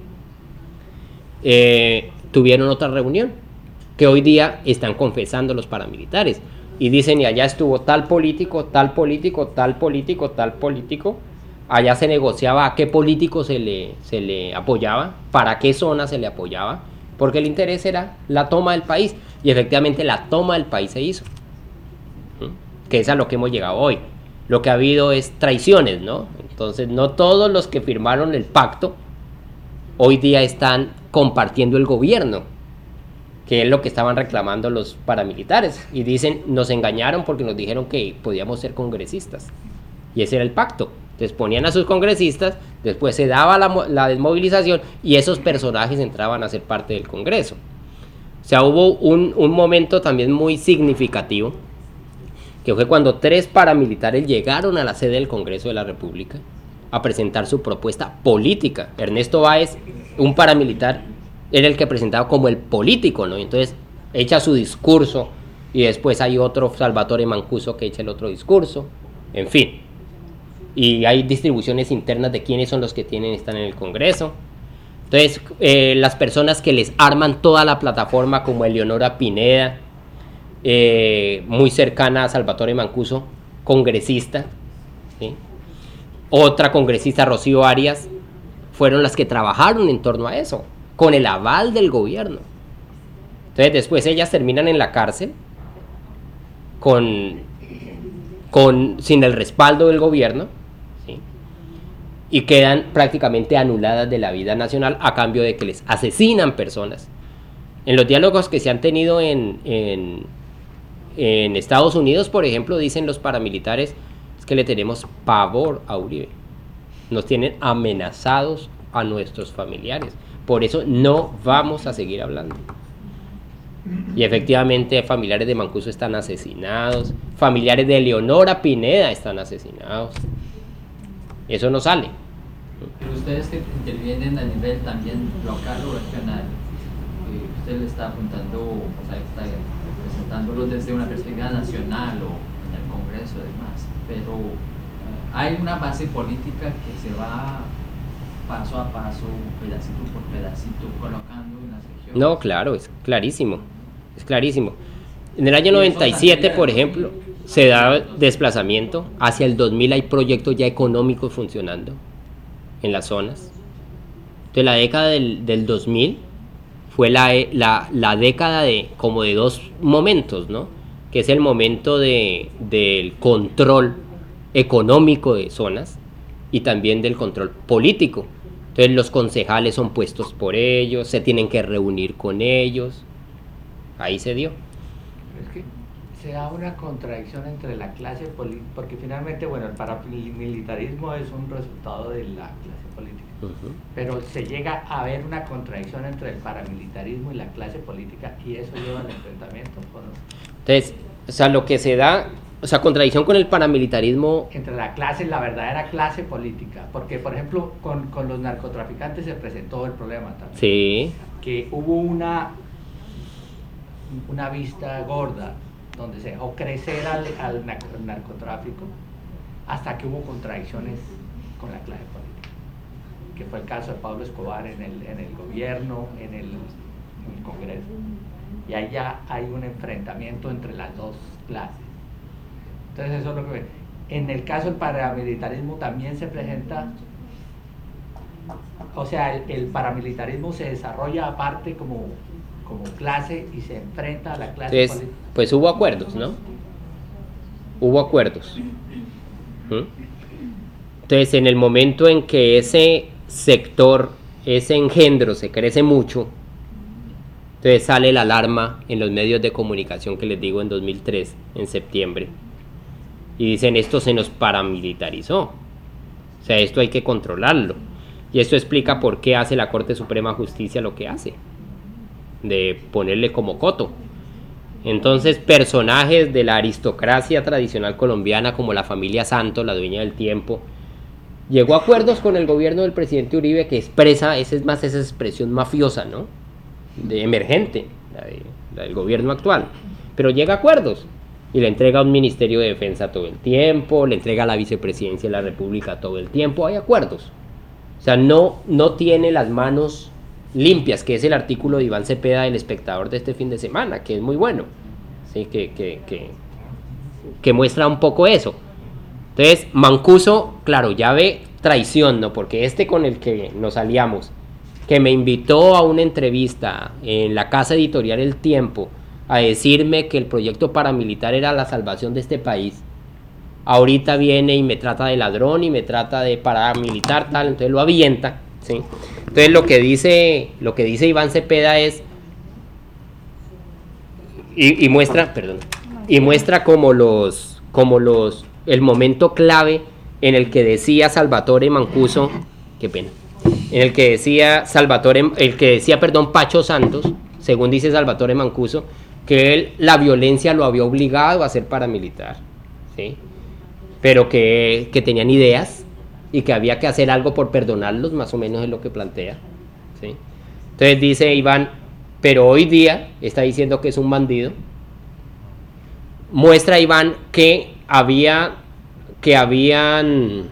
Eh, tuvieron otra reunión que hoy día están confesando los paramilitares y dicen, y allá estuvo tal político, tal político, tal político, tal político, allá se negociaba a qué político se le, se le apoyaba, para qué zona se le apoyaba, porque el interés era la toma del país, y efectivamente la toma del país se hizo, ¿Mm? que es a lo que hemos llegado hoy. Lo que ha habido es traiciones, ¿no? Entonces no todos los que firmaron el pacto hoy día están compartiendo el gobierno, que es lo que estaban reclamando los paramilitares, y dicen, nos engañaron porque nos dijeron que podíamos ser congresistas, y ese era el pacto. Entonces ponían a sus congresistas, después se daba la, la desmovilización y esos personajes entraban a ser parte del Congreso. O sea, hubo un, un momento también muy significativo, que fue cuando tres paramilitares llegaron a la sede del Congreso de la República a presentar su propuesta política. Ernesto Báez, un paramilitar, era el que presentaba como el político, ¿no? Entonces echa su discurso y después hay otro, Salvatore Mancuso, que echa el otro discurso, en fin. Y hay distribuciones internas de quiénes son los que tienen, están en el Congreso. Entonces, eh, las personas que les arman toda la plataforma, como Eleonora Pineda, eh, muy cercana a Salvatore Mancuso, congresista, ¿sí? Otra congresista, Rocío Arias, fueron las que trabajaron en torno a eso, con el aval del gobierno. Entonces, después ellas terminan en la cárcel, con, con, sin el respaldo del gobierno, ¿sí? Y quedan prácticamente anuladas de la vida nacional a cambio de que les asesinan personas. En los diálogos que se han tenido en, en, en Estados Unidos, por ejemplo, dicen los paramilitares, es que le tenemos pavor a Uribe. Nos tienen amenazados a nuestros familiares. Por eso no vamos a seguir hablando. Y efectivamente familiares de Mancuso están asesinados, familiares de Leonora Pineda están asesinados. Eso no sale. Pero ustedes que intervienen a nivel también local o regional, eh, usted le está apuntando, o sea, está presentándolo desde una perspectiva nacional o en el Congreso y demás, pero eh, hay una base política que se va paso a paso, pedacito por pedacito, colocando en las regiones. No, claro, es clarísimo, es clarísimo. En el año noventa y siete, por ejemplo, se da desplazamiento. Hacia el dos mil hay proyectos ya económicos funcionando en las zonas. Entonces la década del, del dos mil fue la, la, la década de como de dos momentos, ¿no? Que es el momento de, del control económico de zonas y también del control político. Entonces los concejales son puestos por ellos, se tienen que reunir con ellos. Ahí se dio. Es que se da una contradicción entre la clase política, porque finalmente, bueno, el paramilitarismo es un resultado de la clase política, uh-huh. pero se llega a ver una contradicción entre el paramilitarismo y la clase política, y eso lleva al enfrentamiento, ¿o no? Entonces, o sea, lo que se da, o sea, contradicción con el paramilitarismo... Entre la clase, la verdadera clase política, porque, por ejemplo, con, con los narcotraficantes se presentó el problema también. Sí. Que hubo una, una vista gorda, donde se dejó crecer al, al narcotráfico hasta que hubo contradicciones con la clase política, que fue el caso de Pablo Escobar en el, en el gobierno, en el, en el Congreso, y ahí ya hay un enfrentamiento entre las dos clases. Entonces eso es lo que ve. En el caso del paramilitarismo también se presenta, o sea, el, el paramilitarismo se desarrolla aparte como como clase y se enfrenta a la clase Entonces, política. Pues hubo acuerdos, ¿no? Hubo acuerdos. ¿Mm? Entonces, en el momento en que ese sector, ese engendro se crece mucho, entonces sale la alarma en los medios de comunicación que les digo en dos mil tres, en septiembre, y dicen esto se nos paramilitarizó. O sea, esto hay que controlarlo. Y esto explica por qué hace la Corte Suprema de Justicia lo que hace, de ponerle como coto. Entonces personajes de la aristocracia tradicional colombiana como la familia Santos, la dueña del tiempo, llegó a acuerdos con el gobierno del presidente Uribe que expresa, esa es más esa expresión mafiosa, ¿no? De emergente, la, de, la del gobierno actual, pero llega a acuerdos y le entrega un ministerio de defensa todo el tiempo, le entrega la vicepresidencia de la República todo el tiempo, hay acuerdos. O sea, no, no tiene las manos limpias, que es el artículo de Iván Cepeda del Espectador de este fin de semana, que es muy bueno, ¿sí? que, que, que, que muestra un poco eso. Entonces, Mancuso, claro, ya ve traición, ¿no? Porque este con el que nos aliamos, que me invitó a una entrevista en la casa editorial El Tiempo a decirme que el proyecto paramilitar era la salvación de este país, ahorita viene y me trata de ladrón y me trata de paramilitar, tal, entonces lo avienta, ¿sí? Entonces lo que dice, lo que dice Iván Cepeda es, y, y muestra, perdón, y muestra como los, como los, el momento clave en el que decía Salvatore Mancuso, qué pena, en el que decía Salvatore, el que decía, perdón, Pacho Santos, según dice Salvatore Mancuso, que él, la violencia lo había obligado a ser paramilitar, ¿sí? Pero que, que tenían ideas y que había que hacer algo por perdonarlos, más o menos es lo que plantea, ¿sí? Entonces dice Iván, pero hoy día está diciendo que es un bandido. Muestra Iván que había que habían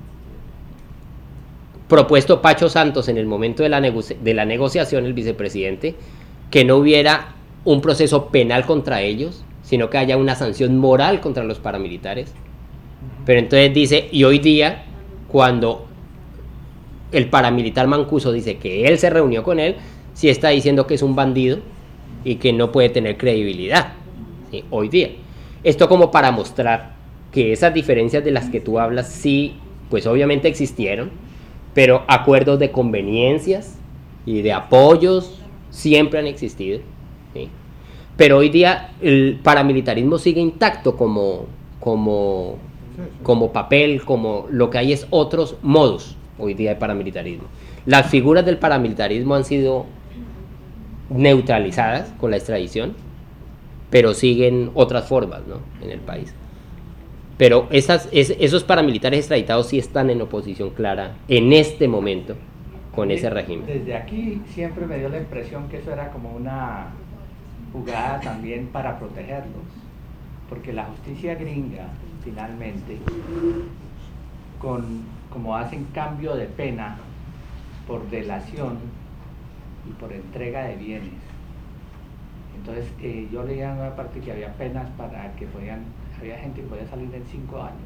propuesto Pacho Santos en el momento de la, negoci- de la negociación, el vicepresidente, que no hubiera un proceso penal contra ellos, sino que haya una sanción moral contra los paramilitares. Pero entonces dice, y hoy día, cuando el paramilitar Mancuso dice que él se reunió con él, sí está diciendo que es un bandido y que no puede tener credibilidad, ¿sí? Hoy día. Esto como para mostrar que esas diferencias de las que tú hablas, sí, pues obviamente existieron, pero acuerdos de conveniencias y de apoyos siempre han existido, ¿sí? Pero hoy día el paramilitarismo sigue intacto como... como Sí, sí. como papel, como lo que hay es otros modos hoy día de paramilitarismo. Las figuras del paramilitarismo han sido neutralizadas con la extradición, pero siguen otras formas, ¿no?, en el país. Pero esas, es, esos paramilitares extraditados sí están en oposición clara en este momento con ese régimen. Desde aquí siempre me dio la impresión que eso era como una jugada también para protegerlos, porque la justicia gringa finalmente, con, como hacen cambio de pena por delación y por entrega de bienes, entonces eh, yo leía en una parte que había penas para que podían, había gente que podía salir en cinco años.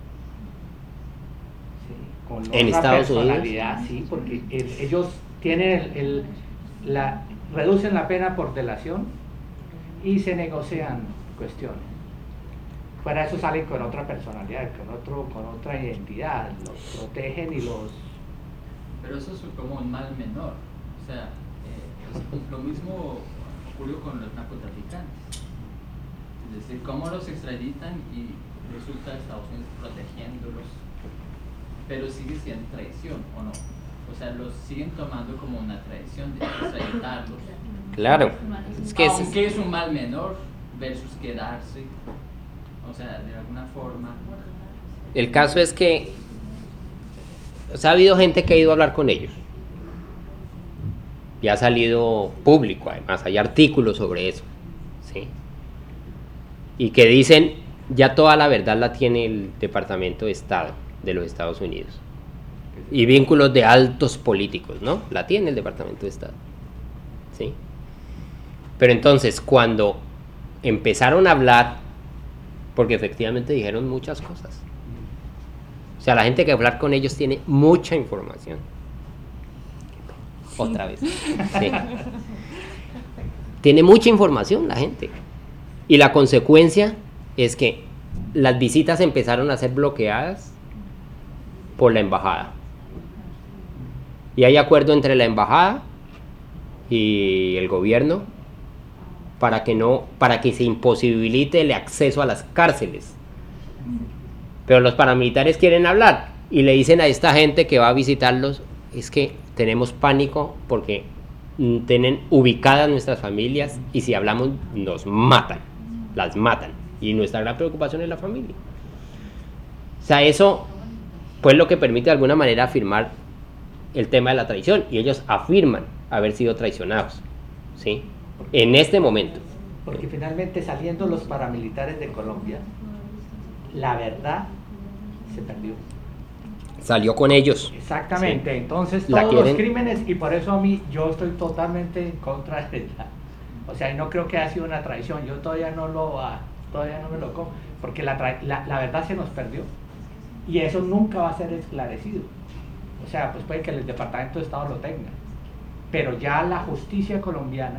Sí, con en una Estados personalidad, Unidos. sí, porque el, ellos tienen el, el, la, reducen la pena por delación y se negocian cuestiones. Para eso salen con otra personalidad, con otro, con otra identidad, los protegen y los... Pero eso es como un mal menor. O sea, eh, pues, lo mismo ocurrió con los narcotraficantes. Es decir, cómo los extraditan y resulta Estados Unidos protegiéndolos, pero sigue siendo traición, ¿o no? O sea, los siguen tomando como una traición de extraditarlos. Claro. Es que Aunque es, es un mal menor versus quedarse, o sea, de alguna forma. el caso es que, o sea, ha habido gente que ha ido a hablar con ellos. Y ha salido público, además, hay artículos sobre eso, ¿sí? Y que dicen, ya toda la verdad la tiene el Departamento de Estado de los Estados Unidos. Y vínculos de altos políticos, ¿no? La tiene el Departamento de Estado, ¿sí? Pero entonces, cuando empezaron a hablar, porque efectivamente dijeron muchas cosas. O sea, la gente que va a hablar con ellos tiene mucha información. Otra vez. Sí. Tiene mucha información la gente. Y la consecuencia es que las visitas empezaron a ser bloqueadas por la embajada. Y hay acuerdo entre la embajada y el gobierno para que no, para que se imposibilite el acceso a las cárceles. Pero los paramilitares quieren hablar y le dicen a esta gente que va a visitarlos, es que tenemos pánico porque tienen ubicadas nuestras familias y si hablamos nos matan, las matan, y nuestra gran preocupación es la familia. O sea, eso pues lo que permite de alguna manera afirmar el tema de la traición, y ellos afirman haber sido traicionados, ¿sí?, en este momento. Porque finalmente, saliendo los paramilitares de Colombia, la verdad se perdió. Salió con ellos. Exactamente, Sí. entonces La todos quieren- los crímenes, y por eso a mí yo estoy totalmente en contra de la, o sea, no creo que haya sido una traición, yo todavía no lo, ah, todavía no me lo como, porque la, tra- la, la verdad se nos perdió, y eso nunca va a ser esclarecido. O sea, pues puede que el Departamento de Estado lo tenga, pero ya la justicia colombiana,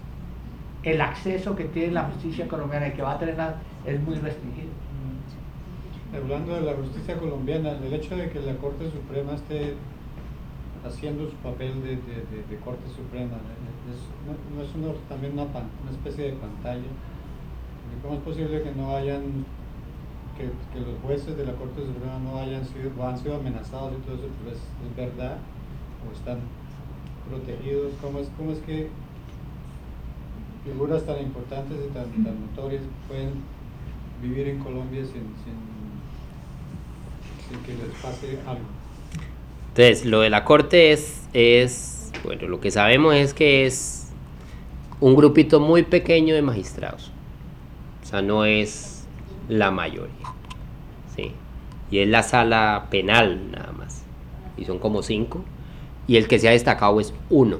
el acceso que tiene la justicia colombiana y que va a tener la- es muy restringido. Hablando de la justicia colombiana, el hecho de que la Corte Suprema esté haciendo su papel de, de, de, de Corte Suprema, es, no, no es una, también una, pan, una especie de pantalla. ¿Cómo es posible que no hayan, que, que los jueces de la Corte Suprema no hayan sido, o han sido amenazados y todo eso? Pero es, es verdad, o están protegidos? ¿Cómo es, cómo es que figuras tan importantes y tan, tan notorias pueden vivir en Colombia sin, sin sin que les pase algo? Entonces, lo de la corte es, es, bueno, lo que sabemos es que es un grupito muy pequeño de magistrados. O sea, no es la mayoría, ¿sí? Y es la sala penal nada más. Y son como cinco. Y el que se ha destacado es uno.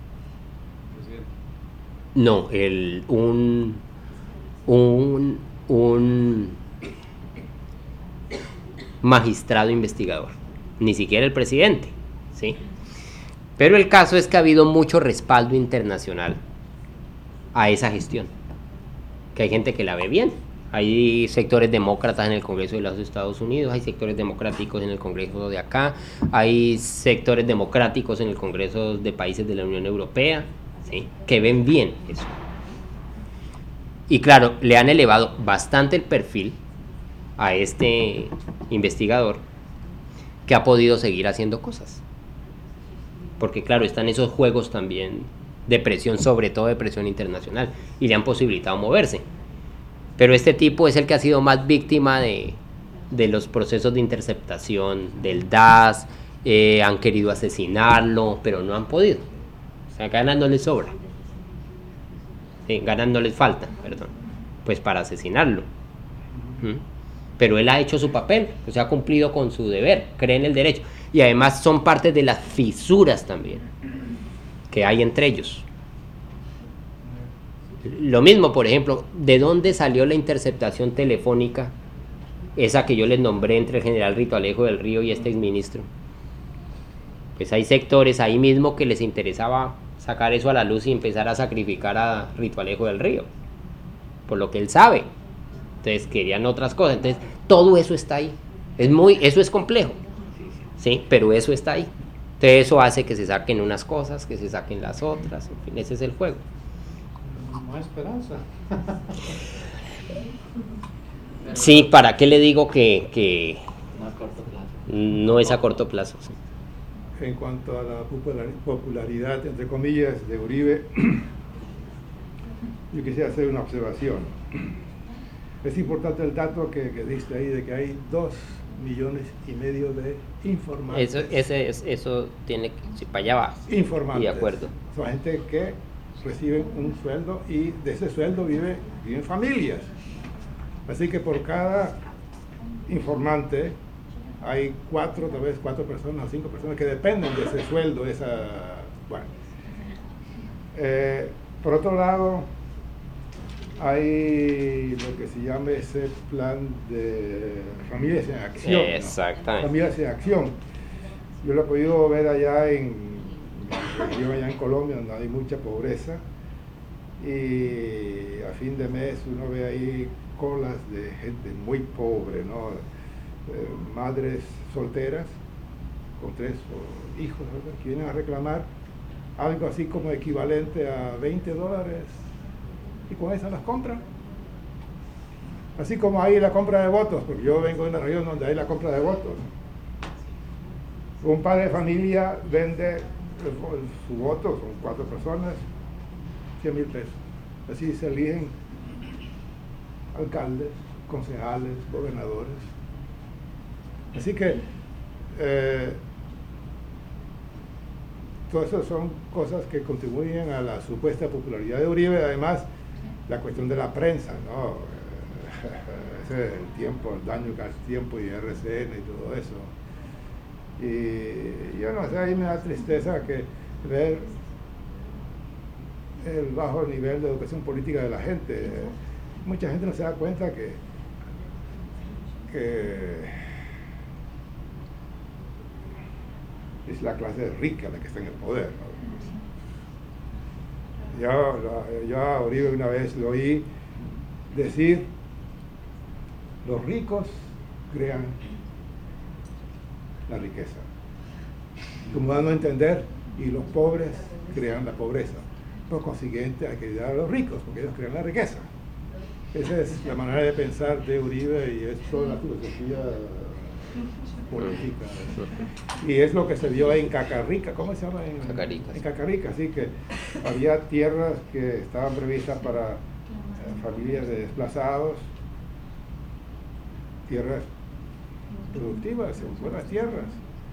No, el, un, un, un magistrado investigador, ni siquiera el presidente, ¿sí? Pero el caso es que ha habido mucho respaldo internacional a esa gestión, que hay gente que la ve bien. Hay sectores demócratas en el Congreso de los Estados Unidos, hay sectores democráticos en el Congreso de acá, hay sectores democráticos en el Congreso de países de la Unión Europea, ¿sí?, que ven bien eso. Y claro, le han elevado bastante el perfil a este investigador que ha podido seguir haciendo cosas. Porque claro, están esos juegos también de presión, sobre todo de presión internacional, y le han posibilitado moverse. Pero este tipo es el que ha sido más víctima de, de los procesos de interceptación del D A S, eh, han querido asesinarlo, pero no han podido. O sea, ganas no les sobra. Sí, ganas no les falta, perdón, pues para asesinarlo. ¿Mm? Pero él ha hecho su papel, o sea, ha cumplido con su deber, cree en el derecho. Y además son parte de las fisuras también que hay entre ellos. Lo mismo, por ejemplo, ¿de dónde salió la interceptación telefónica? Esa que yo les nombré entre el general Rito Alejo del Río y este exministro. Pues hay sectores ahí mismo que les interesaba sacar eso a la luz y empezar a sacrificar a Rito Alejo del Río, por lo que él sabe. Entonces querían otras cosas. Entonces todo eso está ahí. Es muy, eso es complejo, sí, pero eso está ahí. Entonces eso hace que se saquen unas cosas, que se saquen las otras. En fin, ese es el juego. No hay esperanza. Sí, ¿para qué le digo que, que No a corto plazo. no es a corto plazo? Sí. En cuanto a la popular- popularidad, entre comillas, de Uribe, yo quisiera hacer una observación. Es importante el dato que, que diste ahí de que hay dos millones y medio de informantes. Eso, ese, es- eso tiene que, si para allá va. Informantes. Y de acuerdo. Son gente que reciben un sueldo y de ese sueldo vive, viven familias. Así que por cada informante hay cuatro, tal vez cuatro personas o cinco personas que dependen de ese sueldo, de esa... Bueno. Eh, por otro lado, hay lo que se llama ese plan de familias en acción. ¿no? Exactamente. Familias en acción. Yo lo he podido ver allá en mi región, allá en Colombia, donde hay mucha pobreza. Y a fin de mes uno ve ahí colas de gente muy pobre, ¿no? Eh, madres solteras con tres o hijos, ¿verdad? Que vienen a reclamar algo así como equivalente a veinte dólares y con eso las compran. Así como hay la compra de votos, porque yo vengo de una región donde hay la compra de votos. Un padre de familia vende el- su voto, son cuatro personas, cien mil pesos. Así se eligen alcaldes, concejales, gobernadores. Así que eh, todas esas son cosas que contribuyen a la supuesta popularidad de Uribe. Además, la cuestión de la prensa, ¿no? Ese es el tiempo, el daño que hace tiempo y R C N y todo eso. Y yo no sé, ahí me da tristeza que ver el bajo nivel de educación política de la gente. Mucha gente no se da cuenta que, que es la clase rica la que está en el poder, ¿no? Yo, yo a Uribe una vez lo oí decir: los ricos crean la riqueza, como dando a entender, y los pobres crean la pobreza. Por consiguiente hay que ayudar a los ricos porque ellos crean la riqueza. Esa es la manera de pensar de Uribe y es toda la filosofía política. Y es lo que se vio en Cacarrica. ¿Cómo se llama? En Cacarica. En Cacarrica, sí, que había tierras que estaban previstas para eh, familias de desplazados, tierras productivas, buenas tierras.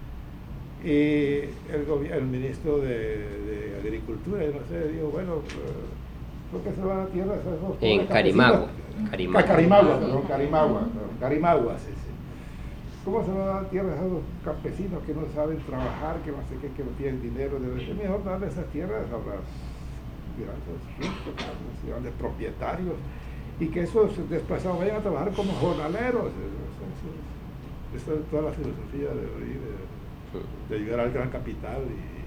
Y el, el ministro de, de Agricultura, no sé, dijo, bueno, ¿por qué se van a tierras a esos En pobres Carimagua. campesinos? Carimagua. Ah, Carimagua, perdón, Carimagua, perdón, Carimagua, sí, sí. ¿Cómo se van a dar tierras a los campesinos que no saben trabajar, que no sé qué, que no tienen dinero? Es mejor darle esas tierras a los grandes ricos, a los grandes propietarios, y que esos desplazados vayan a trabajar como jornaleros. Esa es toda la filosofía de Uribe, de ayudar al gran capital y